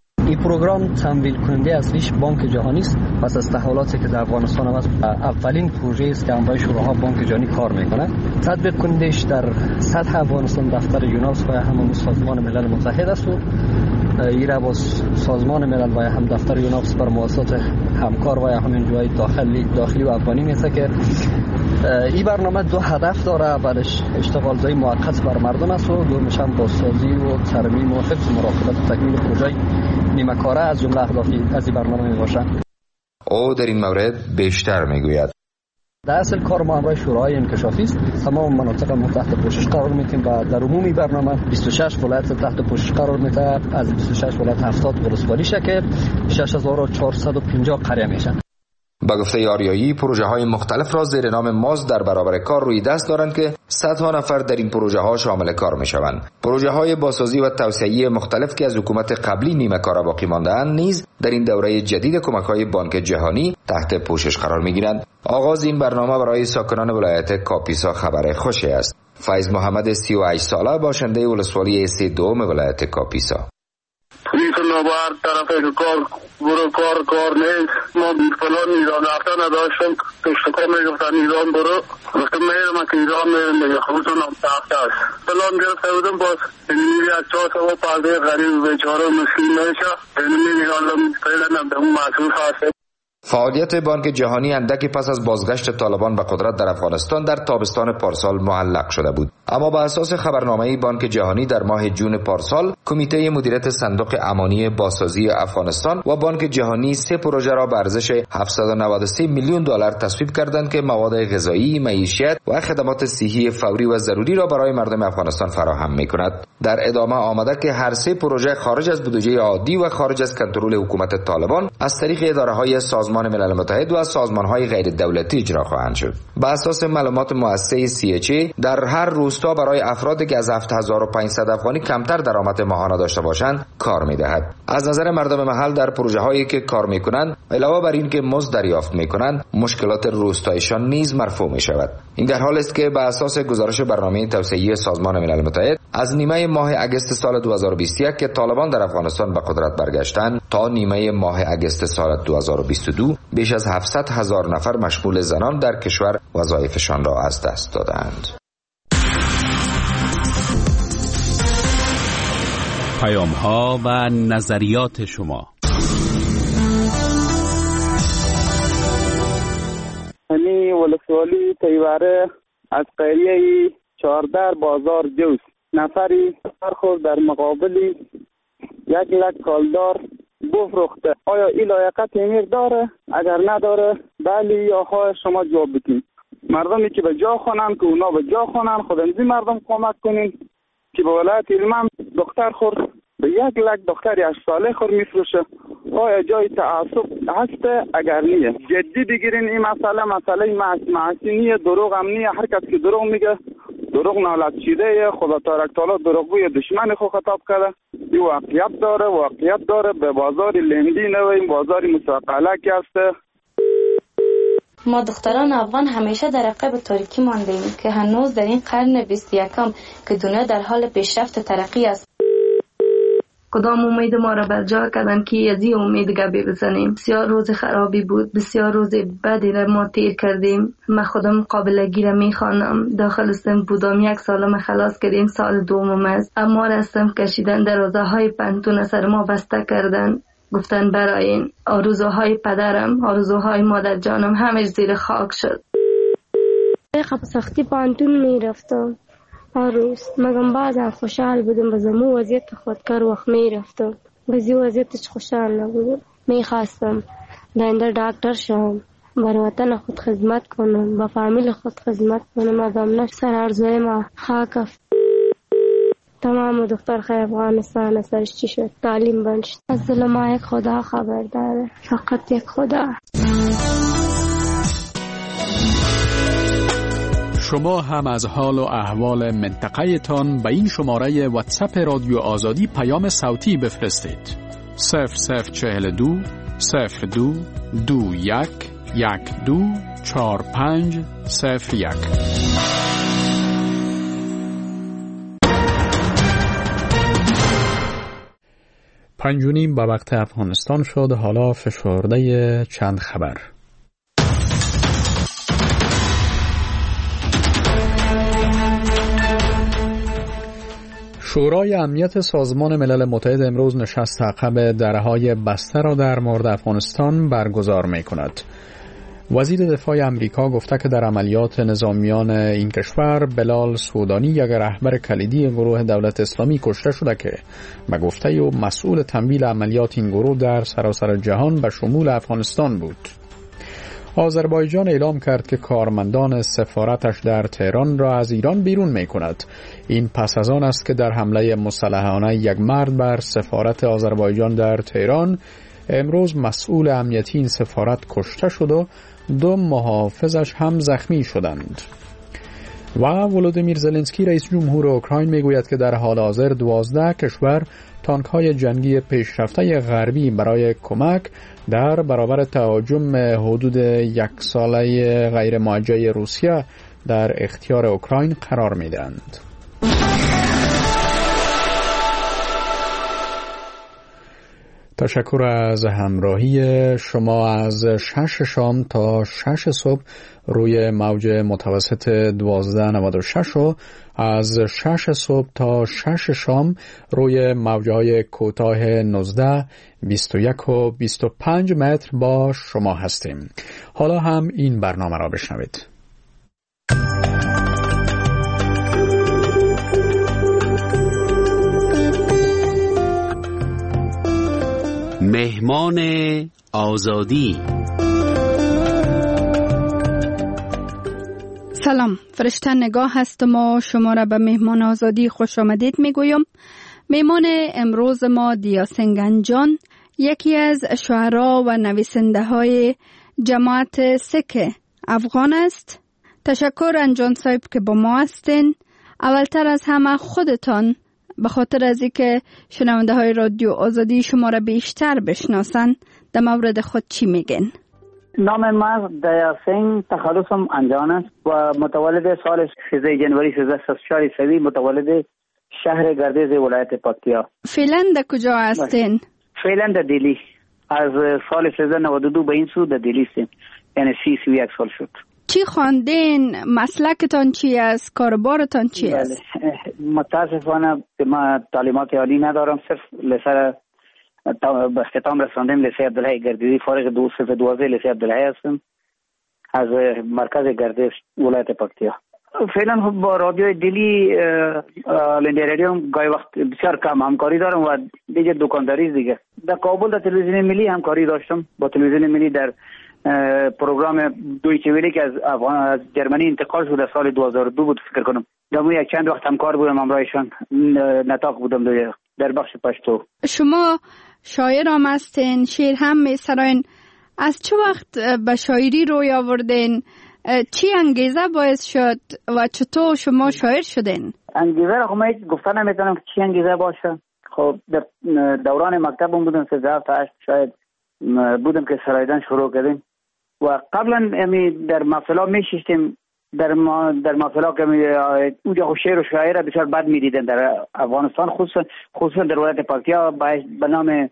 پروگرام تمویل کننده اصلیش بانک جهانی است. پس از تحولاتی که در افغانستان هم است، اولین پروژه است که همراه شوراها بانک جهانی کار میکنه. تطبیق کنندهش در سطح افغانستان دفتر یوناس و هم سازمان ملل متحد است و ایره با سازمان ملل و هم دفتر یوناس بر مؤسسات همکار و همین جای داخلی داخلی و افغانی میسه که این برنامه دو هدف داره. اولش اشتغال زایی موقت بر مردم است و دومش هم بازسازی و ترمیم و حفظ مراقبت و تکمیل پروژه نیمه کاره از جمله اهدافی از این برنامه میباشه. او در این مورد بیشتر میگوید. در اصل کار ما همراه شورای انکشافی است. تمام مناطق ما تحت پوشش قرار میدیم و در عمومی برنامه بیست و شش ولایت تحت پوشش قرار میده. از بیست و شش ولایت هفتاد ولسوالی که شش هزار و چهارصد و پنجاه قریه میشن. با گفته آریایی پروژه های مختلف را زیر نام ماز در برابر کار روی دست دارند که صدها نفر در این پروژه ها شامل کار می شوند. پروژه های بازسازی و توسعه مختلف که از حکومت قبلی نیمه کاره باقی مانده‌اند نیز در این دوره جدید کمک های بانک جهانی تحت پوشش قرار می گیرند. آغاز این برنامه برای ساکنان ولایت کاپیسا خبر خوشی است. فیض محمد سی و هشت ساله باشنده ولسوالی سی دوم ولایت کاپیسا. نوبر طرف کار برو کار کار نیست. ما فلان ایران رفتن نداشتم پشتکار میگفتن ایران برو گفتم میرم که ایران میرم دیگه خودتون هم تحت است فلان گرفته بودم باز اینی از چهار سوا پرده غریب بیچاره مسکین میشه اینی میگه حالا فعلا نبدهم مسئول هست. فعالیت بانک جهانی اندکی پس از بازگشت طالبان به قدرت در افغانستان در تابستان پارسال معلق شده بود، اما بر اساس خبرنامه بانک جهانی در ماه جون پارسال کمیته مدیریت صندوق امانی بازسازی افغانستان و بانک جهانی سه پروژه را به ارزش هفتصد و نود و سه میلیون دلار تصویب کردند که مواد غذایی، معیشت و خدمات صحی فوری و ضروری را برای مردم افغانستان فراهم می‌کند. در ادامه آمده که هر سه پروژه خارج از بودجه عادی و خارج از کنترل حکومت طالبان از طریق اداره‌های سازمان ملل متحد و سازمان‌های غیر دولتی اجرا خواهند شد. بر اساس معلومات مؤسسه سی اچ ای در هر روستا برای افرادی که از هفت هزار و پانصد افغانی کمتر درآمد ماهانه داشته باشند کار می‌دهد. از نظر مردم محل در پروژه‌هایی که کار می‌کنند علاوه بر این که مزد دریافت می‌کنند مشکلات روستایشان نیز مرفوع می‌شود. این در حالی است که بر اساس گزارش برنامه توسعه سازمان ملل متحد از نیمه ماه اگست سال دو هزار و بیست و یک که طالبان در افغانستان به قدرت برگشتند تا نیمه ماه اگست سال دو هزار و بیست و دو بیش از هفتصد هزار نفر مشمول زنان در کشور وظایفشان را از دست دادند. پیام‌ها و نظریات شما. همی ولسوالی تیواره از قریه چهارده بازار جوز نفری برخورد در مقابلی یک لک کالدار بفروخته. آیا این لایقت امیر داره؟ اگر نداره بلی یا های شما جواب بدین. مردمی که به جا خونن که اونا به جا خونن خودمزی مردم کمک کنین که به ولایت علمم دختر خور به یک لک دختری هشت ساله خور میفروشه. آیا جای تعصب هست؟ اگر نیه جدی بگیرین این مسئله مسئله معصی نیه، دروغ هم نیه. هر کس که دروغ میگه دروغ نالت چیده خدا تبارک تعالی دروغگوی دشمن خو خطاب کرده. این واقعیت داره واقعیت داره. به بازار لندی نویم بازار مساقله که هسته. ما دختران افغان همیشه در عقب تاریکی مانده ایم که هنوز در این قرن بیست و یکم که دنیا در حال پیشرفت ترقی است کدام امید ما را بر جا کردن که از این امید گپی بزنیم. بسیار روز خرابی بود، بسیار روز بدی را ما تیر کردیم. من خودم قابلگی را میخوانم. داخل سن بودم، یک سالم خلاص کردیم، سال دومم است. اما رستم کشیدن دروازه های پنتون سر ما بسته کردن. گفتن برای این آرزوهای پدرم، آرزوهای مادر جانم همه زیر خاک شد. خب سختی پانتون میرفتم هر روز، مگم بعضا خوشحال بودم. بزمو وضعیت خودکار وقت میرفتم، بزی وضعیتش خوشحال نبودم. میخواستم داینده دکتر شم، بر وطن خود خدمت کنم، با فامیل خود خدمت کنم. ازم نش سر ارزوی ما خاک افت. تمام دختر خیر افغانستان سرش چی شد؟ تعلیم بند شد. از ظلم یک خدا خبر داره، فقط یک خدا. شما هم از حال و احوال منطقه تان به این شماره واتساپ رادیو آزادی پیام صوتی بفرستید. صفر صفر چهل دو صفر دو دو یک یک دو چهار پنج صفر یک. پنج و نیم به وقت افغانستان شد. حالا فشرده چند خبر. شورای امنیت سازمان ملل متحد امروز نشست عقب درهای بسته را در مورد افغانستان برگزار می کند. وزیر دفاع امریکا گفته که در عملیات نظامیان این کشور بلال سودانی یک رهبر کلیدی گروه دولت اسلامی کشته شده که به گفته او مسئول تمویل عملیات این گروه در سراسر جهان به شمول افغانستان بود. آذربایجان اعلام کرد که کارمندان سفارتش در تهران را از ایران بیرون می کند. این پس از آن است که در حمله مسلحانه یک مرد بر سفارت آذربایجان در تهران امروز مسئول امنیتی این سفارت کشته شد و دو محافظش هم زخمی شدند. و ولودیمیر زلنسکی رئیس جمهور اوکراین میگوید که در حال حاضر دوازده کشور تانک‌های جنگی پیشرفته غربی برای کمک در برابر تهاجم حدود یک ساله غیر موجه روسیه در اختیار اوکراین قرار میدهند. تشکر از همراهی شما. از شش شام تا شش صبح روی موج متوسط دوازده نود و شش و از شش صبح تا شش شام روی موجهای کوتاه نوزده، بیست و یک و بیست و پنج متر با شما هستیم. حالا هم این برنامه را بشنوید. مهمان آزادی. سلام، فرشته نگاه هستم و شما را به مهمان آزادی خوش آمدید میگویم. مهمان امروز ما دیا سنگنجان، یکی از شاعرها و نویسنده های جماعت سک افغان است. تشکر انجان صاحب که با ما هستین. اولتر از همه خودتان به خاطر از اینکه شنونده های رادیو آزادی شما را بیشتر بشناسن در مورد خود چی میگن؟ نام من دیا سنگ، تخلصم انجان است و متولد سال سیزده جنوری سیزده سی و چهار عیسوی، متولد شهر گردیز ولایت پکتیا. فعلا در کجا هستین؟ فعلا در دلی. از سال سیزده نود و دو به این سو در دلی هستیم، یعنی سی سی یک سال شد. چی خواندین؟ مسلکتان چی است؟ کاربارتان چی است؟ متاسفانه ما تعلیمات عالی ندارم، صرف لسر به اختتام رساندیم لیسه عبدالحی گردیزی، فارغ دو صرف دوازده لیسه عبدالحی هستم از مرکز گردیز ولایت پکتیا. فعلا با رادیو دلی لندی رادیو گاهی وقت بسیار کم همکاری دارم و دیگه دکانداری دیگه. در کابل در تلویزیون ملی همکاری داشتم، با تلویزیون ملی در پروگرام دویچه ویلی که از از جرمنی انتقال شد سال دو هزار و دو بود فکر کنم. در یک چند وقت همکار بودم، همراهشان نطاق بودم در بخش پشتو. شما شاعر هم هستین، شعر هم میسراین. از چه وقت به شاعری روی آوردین؟ چی انگیزه باعث شد و چطور شما شاعر شدین؟ انگیزه را خب من گفتن نمیتونم که چی انگیزه باشه. خب در دوران مکتبم بودم، سیزده تا هشت شاید بودم که سرایدن شروع کردیم و قبلا امی در محفلا میشیشتیم، در ما در محفلا که اونجا خود شعر و شاعر بسیار بد میدیدن در افغانستان، خصوصا خصوصا در ولایت پکتیا به نام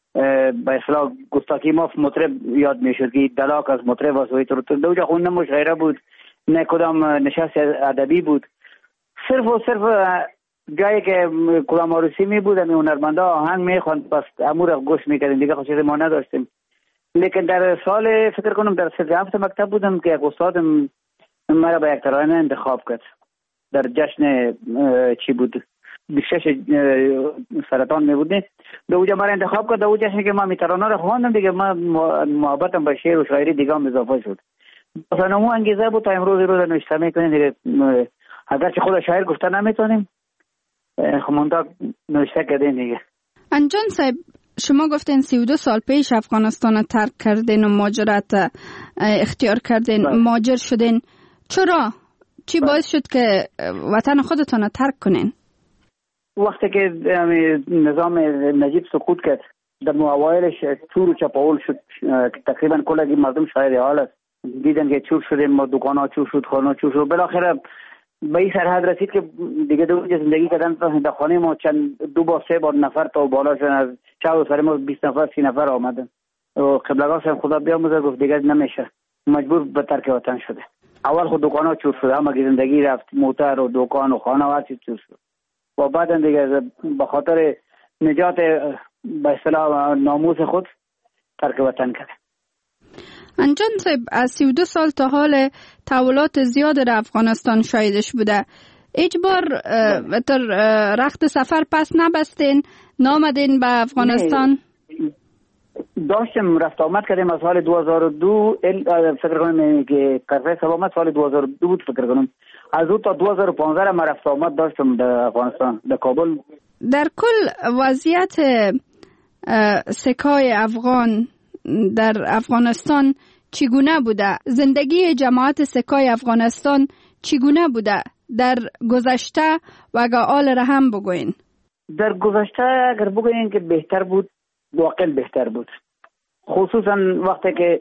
به اصطلاح گستاخی ماف مطرب یاد میشد که دلاک از مطرب و سوی تو اونجا خود نه مشاعره بود نه کدام نشست ادبی بود، صرف و صرف جایی که کدام عروسی می بود امی هنرمندا آهنگ میخواند، بس امور گوش میکردیم دیگه، خود ما نداشتیم. لیکن در سال فکر کنم در سیزده هفت مکتب بودم که یک استادم مرا به یک ترانه انتخاب کرد در جشن چی بود بیست و شش سرطان می بود، به اونجا مرا انتخاب کرد. در اون جشن که من می ترانه رو خواندم دیگه، من محبتم به شعر و شاعری دیگه هم اضافه شد. مثلا اون انگیزه بود تا امروز روز نوشته میکنیم دیگه، اگرچه خود شاعر گفته نمیتونیم خب منطق نوشته کردیم دیگه. انجان صاحب، شما گفتین سی و دو سال پیش افغانستان ترک کردین و مهاجرت اختیار کردین، مهاجر شدین. چرا؟ چی باعث شد که وطن خودتان ترک کنین؟ وقتی که نظام نجیب سقوط کرد، در اوایلش چور و چپاول شد، تقریبا کل مردم شاهد حال است، دیدن که چور شدیم، ما دکان ها چور شد، خانه چور شد، بالاخره به این سرحد رسید که دیگه دو روز زندگی کردن در خانه ما. چند دو بار سه بار نفر تا بالا شدن، از چهار سر ما بیست نفر سی نفر آمدن. قبلگاه هم خدا بیاموزه گفت دیگه نمیشه، مجبور به ترک وطن شده. اول خود دکان ها چور شده، اما که زندگی رفت، موتر و دکان و خانه و هر چیز چور شد و بعد دیگه به خاطر نجات به اصطلاح ناموس خود ترک وطن کرد. انجان صاحب، از سی و دو سال تا حال تحولات زیاد در افغانستان شاهدش بوده. هیچ بار تر رخت سفر پس نبستین، نامدین به افغانستان؟ داشتم رفت آمد کردیم از سال دو هزار و دو. فکر کنم که قرفه سبا آمد سال دو هزار و دو بود فکر کنم. از او تا دو هزار و پانزده ما رفت آمد داشتم در افغانستان، در کابل. در کل وضعیت سکای افغان در افغانستان چگونه بوده؟ زندگی جماعت سکای افغانستان چگونه بوده در گذشته و اگر آل را هم بگوین؟ در گذشته اگر بگوین که بهتر بود، واقعا بهتر بود، خصوصا وقتی که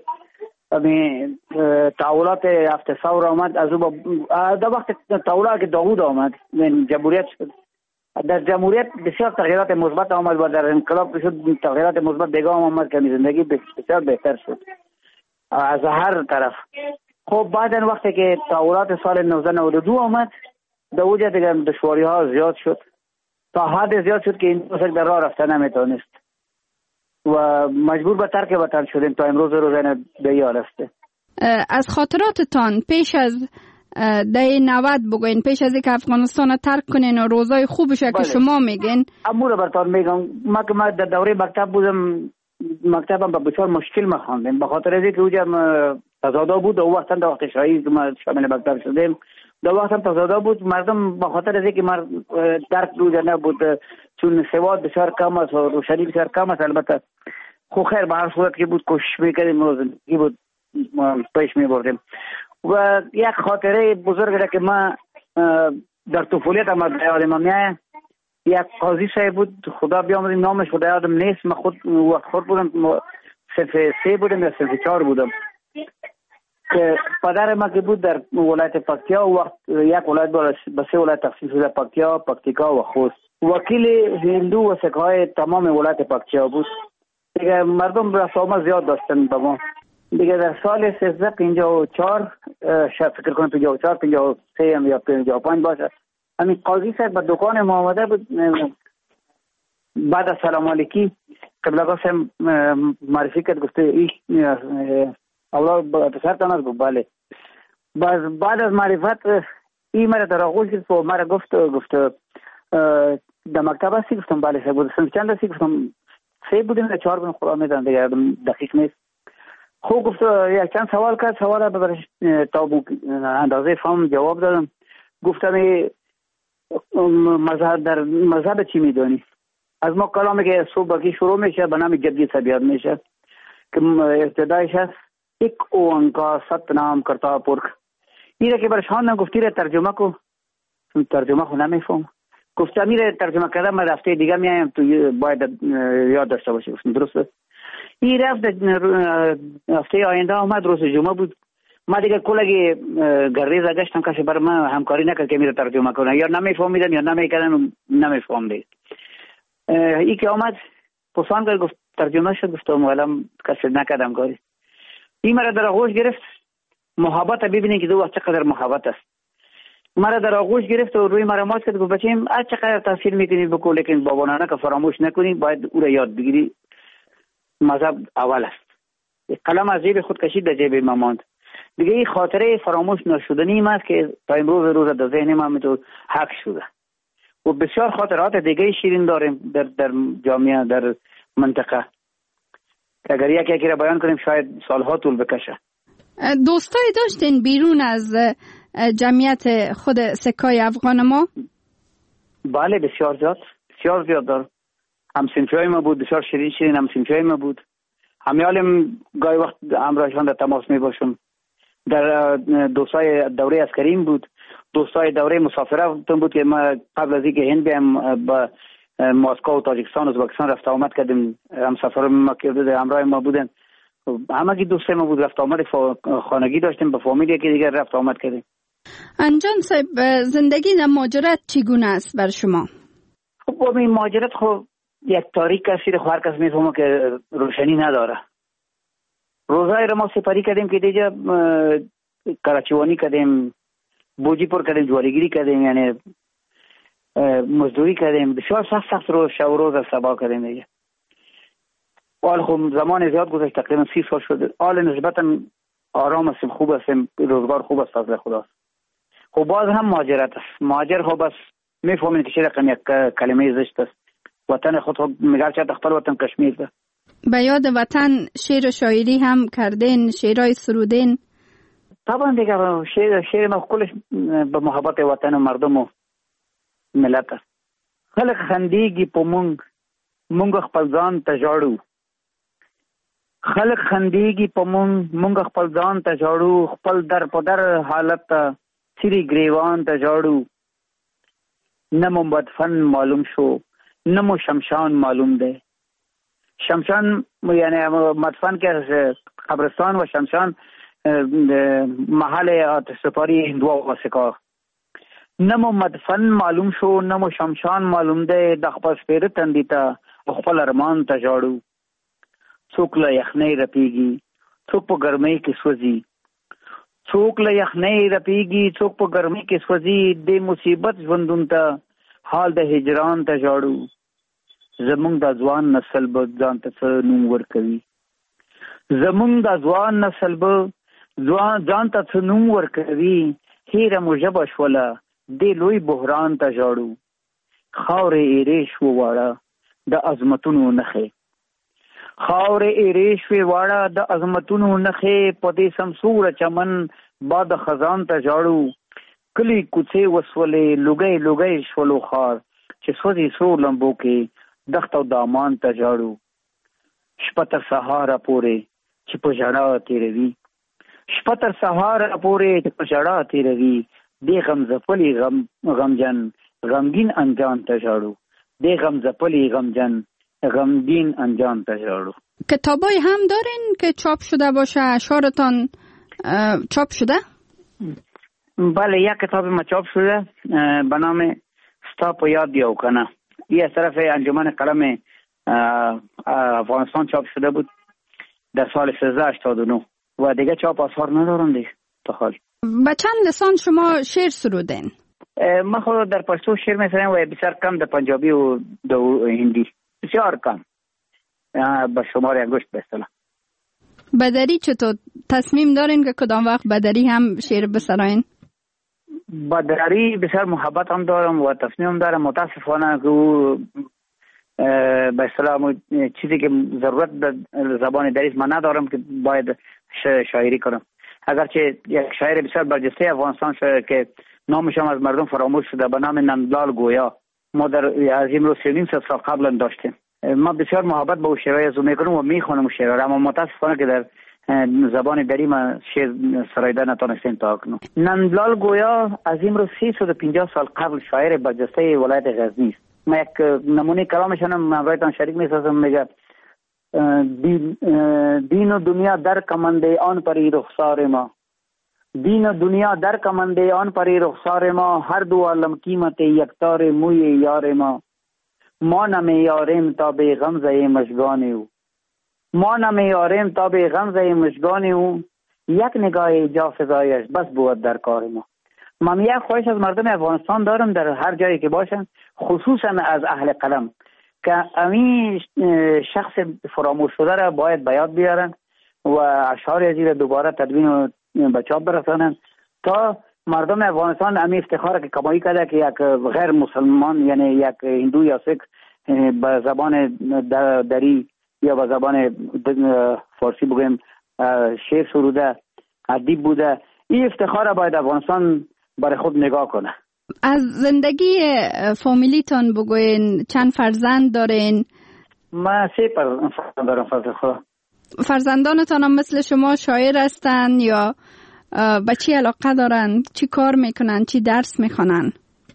تحولات هفت ثور آمد. از او در وقت تحولات که داوود آمد جمهوریت شد، در جمهوریت بسیار تغییرات مثبت آمد و در انقلاب شد تغییرات مثبت دیگه آمد که زندگی بسیار بهتر شد از هر طرف. خب بعدا وقتی که تحولات سال نوزده نود و دو آمد، در اوجه دیگه دشواری ها زیاد شد، تا حد زیاد شد که این دوست در راه رفته نمیتونست و مجبور به ترک وطن شدیم تا امروز روزانه دیار است. از خاطراتتان پیش از ده نود بگوین، پیش از اینکه افغانستان رو ترک کنین و روزای خوبشه که شما میگین. امور برتان میگم، ما که ما در دوره مکتب بودم، مکتبم به بسیار مشکل ما خواندیم به خاطر از اینکه اوجم تضادا بود. او وقتا در وقت شاهی که ما شامل مکتب شدیم در وقتا تضادا بود. مردم به خاطر از اینکه ما درک روزه نبود، چون سواد بسیار کم است و روشنی بسیار کم است. البته خو خیر به هر صورت که بود کوشش میکردیم و زندگی بود پیش میبردیم. و یک خاطره بزرگ که ما در طفولیت ما یادم میاد، یک قاضی صاحب بود، خدا بیامرزه نامش خدا یادم نیست، من خود وقت خود بودم صرف سه بودم یا صرف چهار بودم که پدر ما که بود در ولایت پکتیا، وقت یک ولایت به سه ولایت تقسیم شده، پکتیا، پکتیکا و خوست. وکیل هندو و سکهای تمام ولایت پکتیا بود. دیگه مردم رفت آمد زیاد داشتن با ما. دیگه در سال سیزده پنجاه و چهار شاید فکر کنم پنجاه و چهار پنجاه و سه یا پنجاه و پنج باشه، همین قاضی صاحب به دکان ما آمده بود. بعد از سلام علیکی قبلگاه صاحب معرفی کرد، گفته ای اولاد پسرتان است؟ گفت بله. بعد از معرفت این مرا در آغوش گرفت و مرا گفت گفت در مکتب هستی؟ گفتم بله صاحب. بود سنف چند هستی؟ گفتم سه بودیم یا چهار بودیم، خدا میدونم دیگه دقیق نیست. خوب گفت یک چند سوال کرد، سوال برش تا اندازه فهم جواب دادم. گفتم مذهب در مذهب چی میدونی؟ از ما کلامی که صبح کی شروع میشه به نام جدی سبیاد میشه که ابتدایش هست ایک اوانکار ست نام کرتا پرک. این که برش خواندم، گفتی را ترجمه کو. ترجمه خو نمیفهم. گفت میره ترجمه کردم، من رفته دیگه میایم تو باید یاد داشته باشی. گفتم درسته. این رفت هفته آینده آمد، روز جمعه بود. ما دیگه کلگی گریزه گشتم، کسی برای من همکاری نکرد که میره ترجمه کنه، یا نمیفهمیدم یا نمیکردم نمیفهمیدم. این که آمد پسان کرد، گفت ترجمه شد. گفتم الان کسی نکردم کاری. این مرا در آغوش گرفت، محبت ببینید که دو وقت چقدر محبت است. مرا در آغوش گرفت و روی مرا ماچ کرد، گفت بچه‌م هر چقدر تاثیر میکنی بکن، لیکن بابانانه که فراموش نکنی، باید او را یاد بگیری. مذهب اول است. قلم از جیب خود کشید، در جیب ما ماند. دیگه این خاطره فراموش نشدنی است که تا امروز روز در ذهن ما میتو حق شده. و بسیار خاطرات دیگه شیرین داریم در در جامعه، در منطقه، که اگر یکی یکی را بیان کنیم شاید سالها طول بکشه. دوستایی داشتین بیرون از جمعیت خود سکای افغان ما؟ بله بسیار زیاد، بسیار زیاد دار. همسنفیای ما بود، بسیار شیرین شیرین همسنفیای ما بود. همیالم گاهی وقت همراهشان در تماس می باشم. در دوستای دوره عسکریم بود، دوستای دوره مسافره بود که ما قبل از اینکه هند بیام با مسکو و تاجیکستان و ازبکستان رفت آمد کردیم. همسفر ما که همراه ما بودن، همه کی دوستای ما بود، رفت آمد خانگی داشتیم، با فامیلی که دیگه رفت آمد کردیم. انجان صاحب، زندگی در مهاجرت چگونه است بر شما؟ خب این مهاجرت خب یک تاریک کسی خو هر کس میفهمه که روشنی نداره. روزای رو ما سپری کردیم که دیگه کراچیوانی کردیم، بوجی پر کردیم، جواریگیری کردیم، یعنی مزدوری کردیم، بسیار سخت سخت رو شب و روز از سبا کردیم دیگه. حال خب زمان زیاد گذشت، تقریبا سی سال شد. حال نسبتا آرام هستیم، خوب هستیم، روزگار خوب است فضل خداست. خب باز هم مهاجرت است. مهاجر خب بس میفهمین که چه رقم یک کلمه زشت است. وطن خود خب میگه چه خپل وطن کشمیر ده. به یاد وطن شعر و شاعری هم کردین، شعرهای سرودین؟ طبعا دیگه شعر شعر ما کلش به محبت وطن و مردم و ملت است. خلق خندیږي په مونږ مونږ خپل ځان ته ژاړو. خلق خندیږي په مونږ مونږ خپل ځان ته ژاړو. خپل در په در حالت ته سری گریوان ته ژاړو. نه مو بدفن معلوم شو، نه مو شمشان معلوم ده. شمشان یعنی مدفن که قبرستان و شمشان محل آتش سپاری هندوا و سکا. نمو مدفن معلوم شو، نمو شمشان معلوم ده. د خپل سپیره تندی ته خپل ارمان ته ژاړو. څوک له یخنۍ رپیږي، څوک په ګرمۍ کې سوځي. څوک له یخنۍ رپیږي، څوک په ګرمۍ کې سوځي. د مصیبت ژوندون ته حال د هجران ته ژاړو. زمونږ د ځوان نسل به ځان ته څه نوم ورکوي. زمونږ د ځوان نسل به ځان ته څه نوم ورکوي. هیره مو ژبه شوله، دې لوی بحران ته ژاړو. خاورې ایرې شوې واړه د عظمتونو نښې. خاورې ایرې شوې واړه د عظمتونو نښې. په دې سمسوره چمن باد خزان ته ژاړو. کلی کوڅې وسولې، لوګی لوګی شولو خار. چې سوځي سرو لمبو کې دښت او دامان ته ژاړو. شپه تر سهاره پورې چې په ژړا تېروي. شپه تر سهاره پورې چې په ژړا تېروي. دې غم ځپلي غم غمجن غمگین انجان ته ژاړو. دې غم ځپلي غمجن غمگین انجان ته ژاړو. کتابای هم دارین که چاپ شده باشه؟ اشعارتان چاپ شده؟ بله، یک کتاب ما چاپ شده به نام ستا په یاد یو کنه. این از طرف انجمن قلم افغانستان چاپ شده بود در سال سیزده هشتاد و نه و دیگه چاپ آثار ندارم دیگه تا حال. با چند لسان شما شعر سرودین؟ ما خود در پشتو شعر میسرم و بسیار کم در پنجابی و در هندی، بسیار کم، به شمار انگشت به اصطلاح. بدری چطور تصمیم دارین که کدام وقت بدری هم شعر بسراین؟ بدری بسیار محبت هم دارم و تصمیم دارم. متاسفانه که او به اصطلاح چیزی که ضرورت در زبان دری من ندارم که باید شاعری کنم. اگرچه یک شاعر بسیار برجسته افغانستان شده که نامش هم از مردم فراموش شده به نام نندلال گویا، ما در از این رو سی و نیم سال قبل داشتیم. ما بسیار محبت به او شعرهای از او میکنم و میخوانم او شعرها، اما متاسفانه که در زبان دری ما شعر سرایده نتونستیم تا کنم. نندلال گویا از این رو سیصد و پنجاه سال قبل شاعر برجسته ولایت غزنی است. ما یک نمونه کلامشان هم برایتان شریک میسازم. میگه دین, دین و دنیا در کمنده آن پری رخسار ما. دین و دنیا در کمنده آن پری رخسار ما. هر دو عالم قیمت یکتار موی یار ما. ما نمیاریم تا به غمزه مشگان او. ما نمیاریم تا به غمزه مشگان او. یک نگاه جا فضایش بس بود در کار ما. من یک خواهش از مردم افغانستان دارم در هر جایی که باشن، خصوصا از اهل قلم، که امی شخص فراموش شده را باید به یاد بیارن و اشعار ازی را دوباره تدوین و به چاپ برسانن تا مردم افغانستان امی افتخار که کمایی کرده که یک غیر مسلمان یعنی یک هندو یا سیک به زبان دری یا به زبان فارسی بگویم شعر سروده، ادیب بوده، این افتخار باید افغانستان برای خود نگاه کنه. از زندگی فامیلیتان بگوین، چند فرزند دارین؟ من سه فرزند دارم فضل خدا. فرزندانتان هم مثل شما شاعر هستن یا به چی علاقه دارن؟ چی کار میکنن؟ چی درس میخوانن؟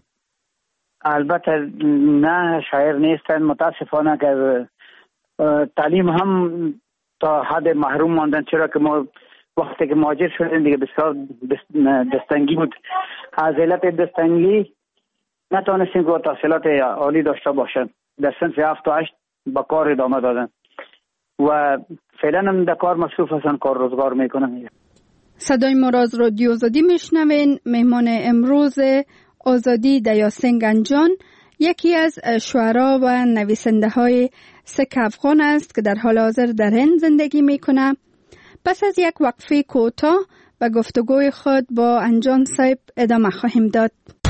البته نه، شاعر نیستن. متاسفانه که تعلیم هم تا حد محروم ماندن، چرا که ما وقتی که مهاجر شدیم دیگه بسیار دستنگی بود. از علت دستنگی نتونستیم که تحصیلات عالی داشته باشن. در صنف هفت و هشت با کار ادامه دادن و فعلا هم در کار مصروف هستن، کار روزگار میکنن. صدای ما را از رادیو آزادی میشنوین. مهمان امروز آزادی دیاسنگنجان یکی از شعرا و نویسنده های سک افغان است که در حال حاضر در هند زندگی میکنه. پس از یک وقفه کوتاه و گفتگوی خود با انجان صاحب ادامه خواهیم داد.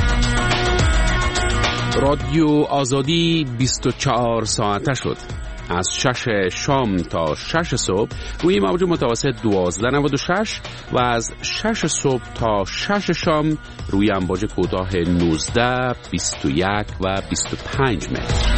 رادیو آزادی بیست و چهار ساعته شد. از شش شام تا شش صبح روی موج متوسط دوازده نود و شش و از شش صبح تا شش شام روی امواج کوتاه نوزده، بیست و یک و بیست و پنج متر.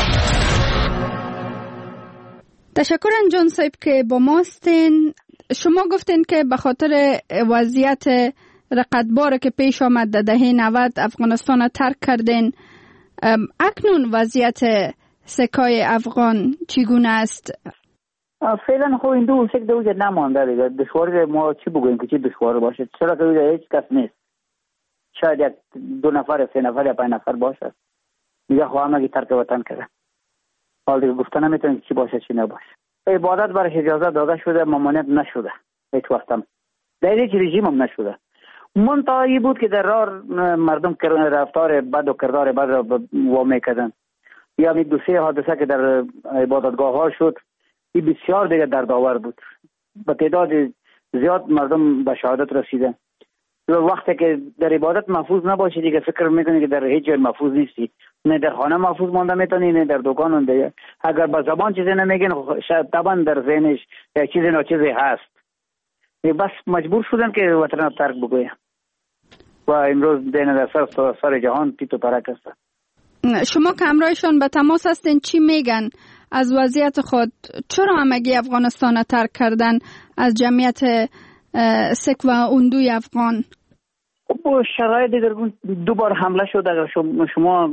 تشکر انجان صاحب که با ماستین. شما گفتین که به خاطر وضعیت رقتبار که پیش آمد در دهه نود افغانستان را ترک کردین. اکنون وضعیت سکای افغان چگونه است؟ فعلا خو این دو سک دوجه نمانده دیگه. دشواری ما چی بگوییم که چی دشوار باشه؟ چرا که هیچ کس نیست. شاید یک دو نفر سه نفر یا پنج نفر باشه. دیگه خو همگی ترک وطن کرده. حال دیگه گفتن نمیتونیم چی باشه چی نباشه. عبادت برش اجازه داده شده، ممانعت نشده. هیچ وقت هم در هیچ رژیم هم نشده. منتهی بود که در راه مردم رفتار بد و کردار بد را وامی کردن. یا می دو سه حادثه که در عبادتگاه ها شد، این بسیار دیگه دردآور بود. به تعداد زیاد مردم به شهادت رسیدن. وقتی که در عبادت محفوظ نباشی دیگه فکر میکنی که در هیچ جای محفوظ نیستی. نه در خانه محفوظ مانده میتونی، نه در دکان مانده. اگر با زبان چیزی نمیگن شاید طبعا در ذهنش یک چیزی ناچیزی هست. بس مجبور شدن که وطن را ترک بگوین و امروز دین در سر سر جهان پیت و پرک است. شما که همراهشان به تماس هستین چی میگن از وضعیت خود؟ چرا همگی افغانستان ترک کردن از جمعیت سک و اندوی افغان؟ با شرایط دیگر دو بار حمله شد. اگر شما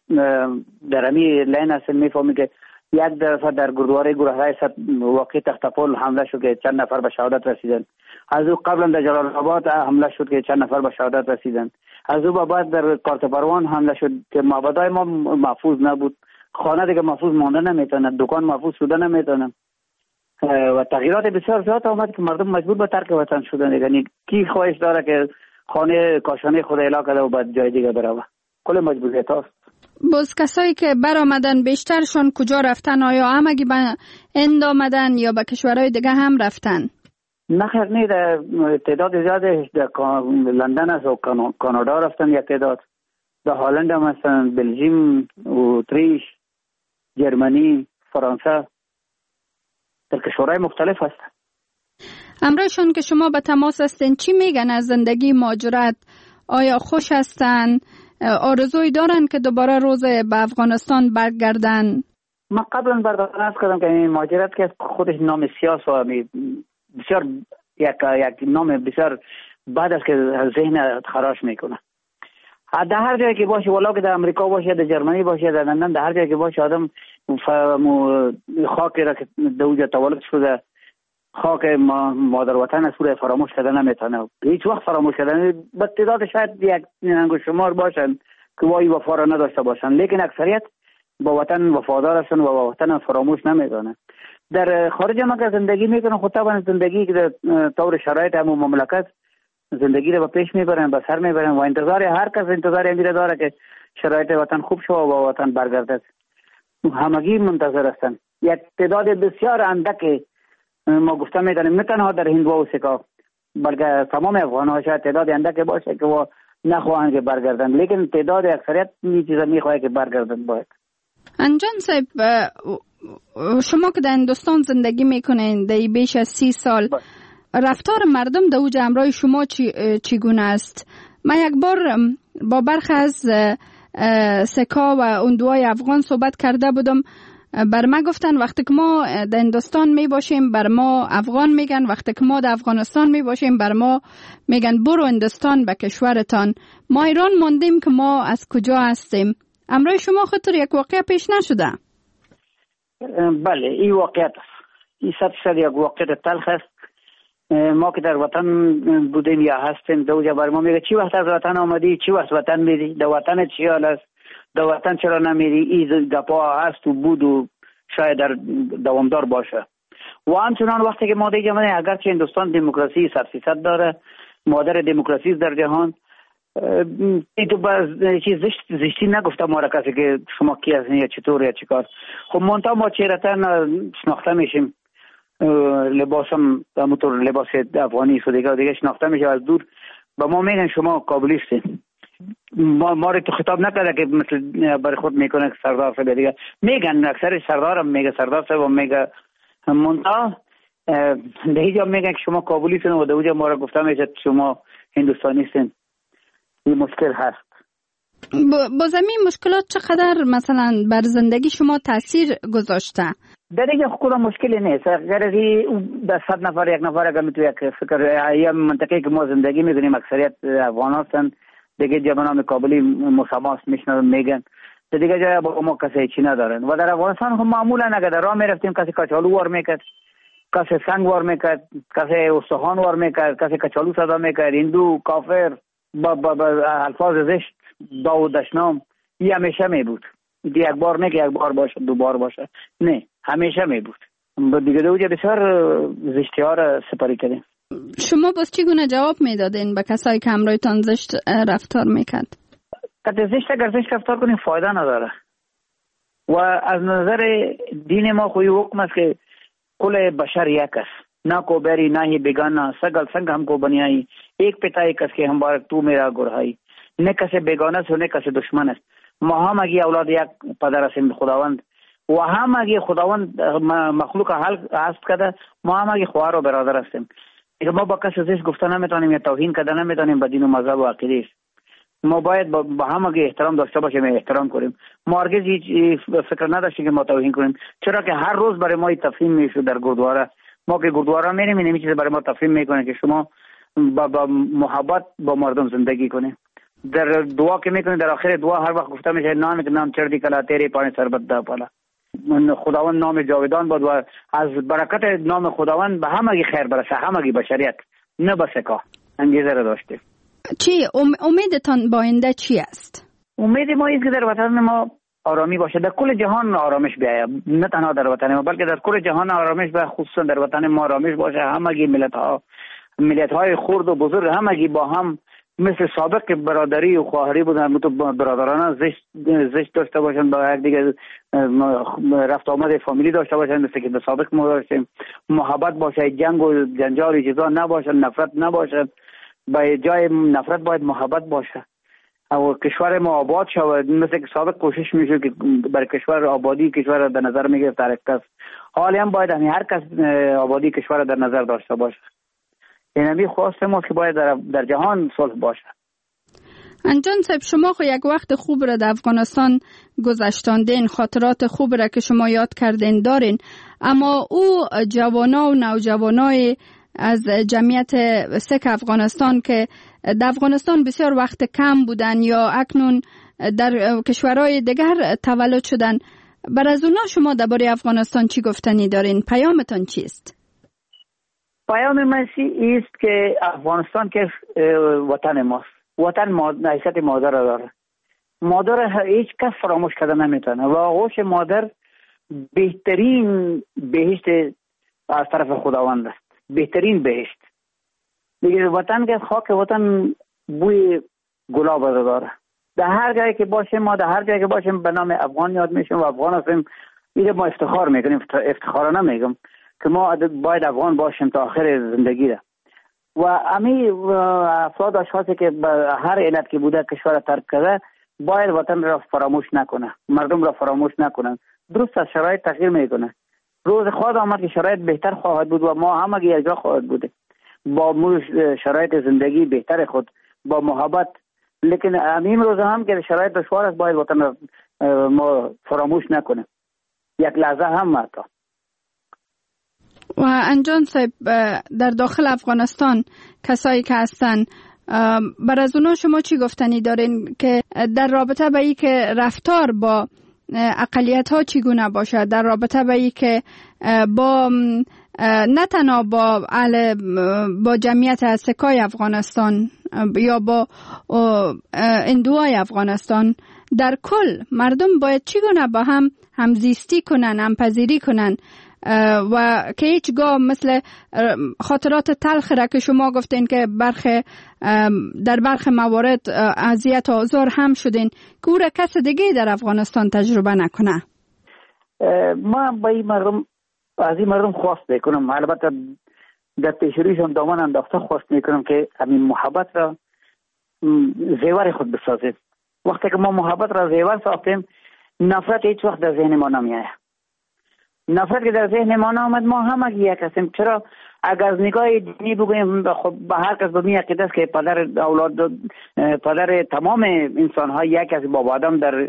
در امی لین هستین میفهمید که یک دفعه در گردواره گروهرای واقع تختپل حمله شد که چند نفر به شهادت رسیدن. از او قبلا در جلال آباد حمله شد که چند نفر به شهادت رسیدن. از او بعد در کارت پروان حمله شد که معبدای ما محفوظ نبود. خانه دیگه محفوظ مانده نمیتونه، دکان محفوظ شده نمیتونه و تغییرات بسیار زیاد آمد که مردم مجبور به ترک وطن شدن. یعنی کی خواهش داره که خانه کاشانه خود اعلا کرده و بعد جای دیگه بره؟ کل مجبوریت هاست. باز کسایی که برآمدن بیشترشون کجا رفتن؟ آیا همگی به هند آمدن یا به کشورهای دیگه هم رفتن؟ نه خیر نه، در تعداد زیاده در لندن است و کانادا رفتن. یک تعداد در هلند هم هستن، بلژیم، اتریش، جرمنی، فرانسه، در کشورهای مختلف هستن. همراهشون که شما به تماس هستین چی میگن از زندگی مهاجرت؟ آیا خوش هستن؟ آرزوی دارن که دوباره روز به افغانستان برگردن؟ من قبلا برداشت کردم که این مهاجرت که خودش نام سیاس و بسیار یک یک نام بسیار بعد از که ذهن خراش میکنه. در هر جایی که باشه، ولو که در امریکا باشه، در جرمنی باشه، در لندن، در هر جایی که باشه آدم خاک را که در اونجا تولد شده، خاک مادر وطن است رو فراموش کردن نمیتونه. هیچ وقت فراموش کردن. به تعداد شاید یک انگشت شمار باشن که وای وفا را نداشته باشن، لیکن اکثریت با وطن وفادار هستن و با وطن فراموش نمیکنن. در خارج ما که زندگی میکنن خود طبعا زندگی که در طور شرایط همون مملکت زندگی رو به پیش میبرن، به سر میبرن و انتظار هر کس انتظار امیره داره که شرایط وطن خوب شو و با وطن برگردد. همگی منتظر هستن. یک تعداد بسیار اندک ما گفته میدانیم نه تنها در هندوا و سکا بلکه تمام افغان ها شاید تعداد اندک باشه که و نخواهند که برگردن، لیکن تعداد اکثریت می چیزا میخواه که برگردن باید. انجان صاحب شما که در هندوستان زندگی میکنین در بیش از سی سال با. رفتار مردم در اوج همراه شما چی چگونه است؟ من یک بار با برخی از سکا و اندوهای افغان صحبت کرده بودم. بر ما گفتن وقتی که ما در هندوستان می باشیم بر ما افغان میگن، وقتی که ما در افغانستان می باشیم بر ما میگن برو هندوستان به کشورتان. ما ایران ماندیم که ما از کجا هستیم. امروز شما خاطر یک واقعه پیش نشده؟ بله این واقعیت است. این صد صد یک واقعیت تلخ است. ما که در وطن بودیم یا هستیم دوجا بر ما میگه چی وقت از وطن آمدی، چی وقت وطن میری، در وطن چی حال است، در وطن چرا نمیری. این گپا هست و بود و شاید در دوامدار باشه. و همچنان وقتی که ما دیگه من اگرچه هندوستان دموکراسی صد فیصد داره، مادر دموکراسی در جهان، ای تو باز چیز زشت زشتی نگفته ما را کسی که شما کی هستین یا چطور یا چیکار. خب منتها ما چهرتا شناخته میشیم، لباسم همونطور لباس افغانی است و دیگه دیگه شناخته میشه از دور. با ما میگن شما کابلیستین. ما ما رو تو خطاب نکرده که مثل برای خود میکنه که سردار صاحب دیگه میگن، اکثر سردارم میگه سردار صاحب میگه منتها دیگه جا میگن که شما کابلیستین و دوجا ما را گفته میشه شما هندوستانیستین. این مشکل هست. با زمین مشکلات چقدر مثلا بر زندگی شما تاثیر گذاشته؟ در دیگه خود مشکلی نیست. اگر در صد نفر یک نفر اگر میتونه یک فکر یا منطقه که ما زندگی میکنیم اکثریت افغان هستن دیگه جوانان کابلی مسامحت میشنن میگن در دیگه جای با ما کسی چی ندارن. و در افغانستان هم معمولا اگر در راه میرفتیم کسی کچالو وار میکرد، کسی سنگ وار میکرد، کسی استخوان وار میکرد، کسی کچالو صدا میکرد، هندو کافر با, با, با الفاظ زشت داود دشنام. این همیشه می بود. یک بار نه که یک بار باشه دو بار باشه، نه همیشه می بود. دیگه دوجه بسیار زشتی ها را سپاری کردیم. شما باز چگونه جواب میدادین به کسایی که همراهتان زشت رفتار میکرد؟ که زشت اگر زشت رفتار کنیم فایده نداره. و از نظر دین ما خوی حکم است که کل بشر یک است، ना को बैरी ना ही बेगाना, सगल संग हमको बनियाई, एक पिता एक कस के हम बार तू मेरा गुरहाई, ने कसे बेगाना से ने कसे दुश्मन است. ما هم اگه اولاد یک پدر هستیم خداوند و هم اگه خداوند مخلوق حل هست کده ما هم اگه خواهر و برادر هستیم. ما با کسی زشت گفته نمیتونیم یا توهین کده نمیتونیم به دین و مذهب و عقیده. ما باید با هم اگه احترام داشته باشیم احترام کنیم. ما هرگز هیچ فکر نداشتیم که ما توهین کنیم، چرا که هر روز برای ما تفهیم میشه در گردواره. ما که گردواره میریم این چیز برای ما تفهیم میکنه که شما با, با محبت با مردم زندگی کنید. در دعا که میکنید در آخر دعا هر وقت گفته میشه نام که نام چردی کلا تیری پانی سربت دا پالا. خداوند نام جاودان بود و از برکت نام خداوند به همگی خیر برسه، همگی بشریت، نه بس کا انگیزه را داشته. چی امیدتان با آینده چی است؟ امید ما است که در وطن ما آرامی باشه، در کل جهان آرامش بیاید، نه تنها در وطن ما بلکه در کل جهان آرامش باشه، خصوصا در وطن ما آرامش باشه. همگی ملت ها ملت های خرد و بزرگ همگی با هم مثل سابق که برادری و خواهری بودن تو برادرانه زشت زشت داشته باشن، با یک دیگه رفت آمد فامیلی داشته باشن مثل که به سابق ما داشتیم. محبت باشه، جنگ و جنجال چیزا نباشه، نفرت نباشه. با جای نفرت باید محبت باشه و کشور ما آباد شود مثل که سابق کوشش میشه که برای کشور آبادی کشور در نظر میگرفت هر کس. حالی هم باید همین هر کس آبادی کشور در نظر داشته باشه. این همی خواست ما که باید در, در جهان صلح باشه. انجان صاحب شما خو یک وقت خوب را در افغانستان گذشتاندین، خاطرات خوب را که شما یاد کردین دارین، اما او جوانا و نوجوانای از جمعیت سک افغانستان که در افغانستان بسیار وقت کم بودن یا اکنون در کشورهای دیگر تولد شدن، بر از اونا شما درباره افغانستان چی گفتنی دارین؟ پیامتان چیست؟ پیام من است که افغانستان که وطن ماست، وطن حیثیت مادر داره. مادر هیچ کس فراموش کرده نمیتونه و آغوش مادر بهترین بهشت از طرف خداوند است، بهترین بهشت. دیگه وطن که خاک وطن بوی گلاب داره. در هر جایی که باشیم ما در هر جایی که باشیم به نام افغان یاد میشیم و افغان هستیم. اینو ما افتخار میکنیم، افتخارانه میگم که ما باید افغان باشیم تا آخر زندگی ده. و امی افراد اشخاصی که هر علت که بوده کشور ترک کرده باید وطن را فراموش نکنه، مردم را فراموش نکنن. درست از شرایط تغییر میکنه. روز خواهد آمد که شرایط بهتر خواهد بود و ما همگی یک جا خواهد بود با شرایط زندگی بهتر خود با محبت. لیکن امیم روز هم که شرایط دشوار است باید وطن را ما فراموش نکنه یک لحظه هم حتی. و انجان صاحب در داخل افغانستان کسایی که هستن بر از اونا شما چی گفتنی دارین که در رابطه با ای که رفتار با اقلیت ها چگونه باشه، در رابطه با ای که با نه تنها با اهل با جمعیت سکای افغانستان یا با هندوهای افغانستان، در کل مردم باید چگونه با هم همزیستی کنن، همپذیری کنن و که هیچگاه مثل خاطرات تلخ را که شما گفتین که برخ در برخ موارد اذیت و آزار هم شدین که او را کس دیگه در افغانستان تجربه نکنه. ما با این مردم از این مردم خواست میکنم، البته در پیشرویشان دامن انداخته خواست میکنم که همین محبت را زیور خود بسازید. وقتی که ما محبت را زیور ساختیم، نفرت هیچ وقت در ذهن ما نمیاد. نفرت که در ذهن ما نامد، ما همه یک هستیم. چرا؟ اگر از نگاه دینی بگوییم، خب به هر کس به می عقیده است که پدر اولاد پدر تمام انسان ها یک از بابا آدم در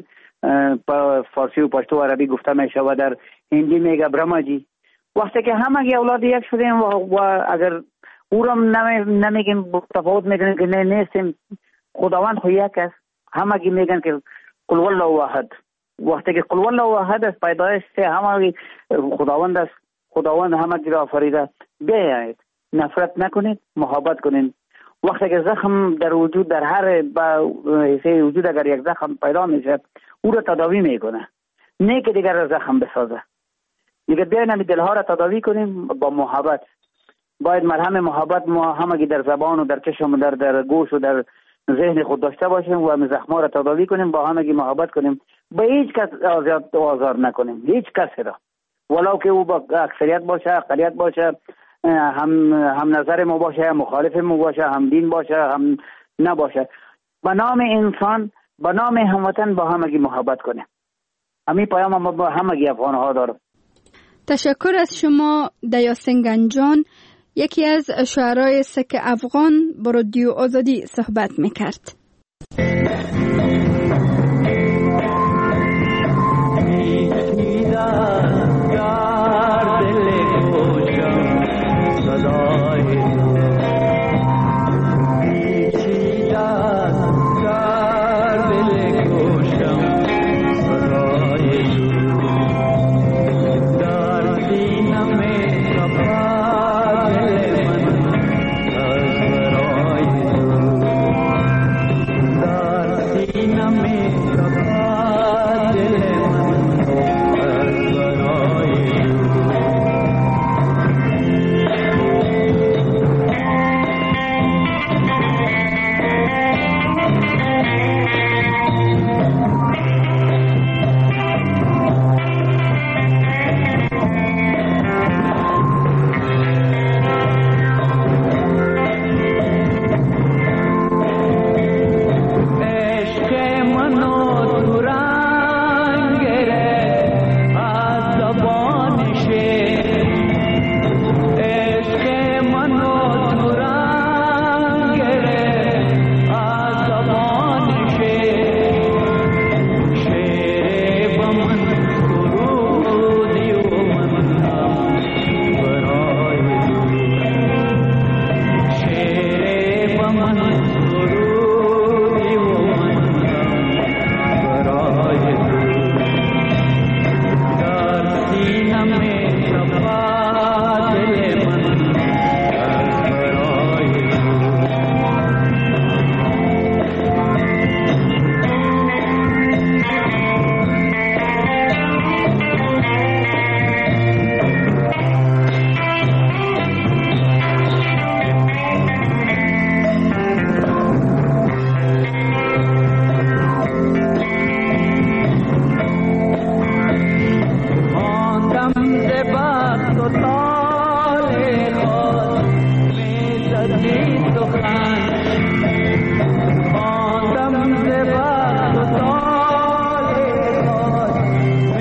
فارسی و پشتو و عربی گفته میشه و در هندی میگه برماجی. وقتی که همه اولاد یک شدیم و, و اگر او را نمیگیم تفاوت میکنیم که نه نیستیم، خداوند خو یک است، همه میگن که قل والله واحد. وقتی که قل والله واحد است، پیدایش همه خداوند است، خداوند همه را آفریده. بیایید نفرت نکنید، محبت کنید. وقتی که زخم در وجود در هر با حصه وجود اگر یک زخم پیدا میشه، او را تداوی میکنه، نه که دیگر را زخم بسازه. دیگه بیاین همین دلها را تداوی کنیم با محبت. باید مرهم محبت ما همگی در زبان و در چشم و در در گوش و در ذهن خود داشته باشیم و همین زخما را تداوی کنیم، با همگی محبت کنیم، به هیچ کس آزاد آزار نکنیم، هیچ کس را، ولو که او با اکثریت باشه، اقلیت باشه، هم هم نظر ما باشه، مخالف ما باشه، هم دین باشه، هم نباشه. به نام انسان، به نام هموطن با همگی محبت کنیم. همین پیام ما با همگی افغان ها دارم. تشکر از شما دیاسین گنجان، یکی از شاعرای سک افغان، با رادیو آزادی صحبت میکرد.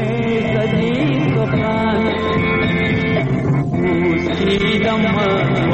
Dhamma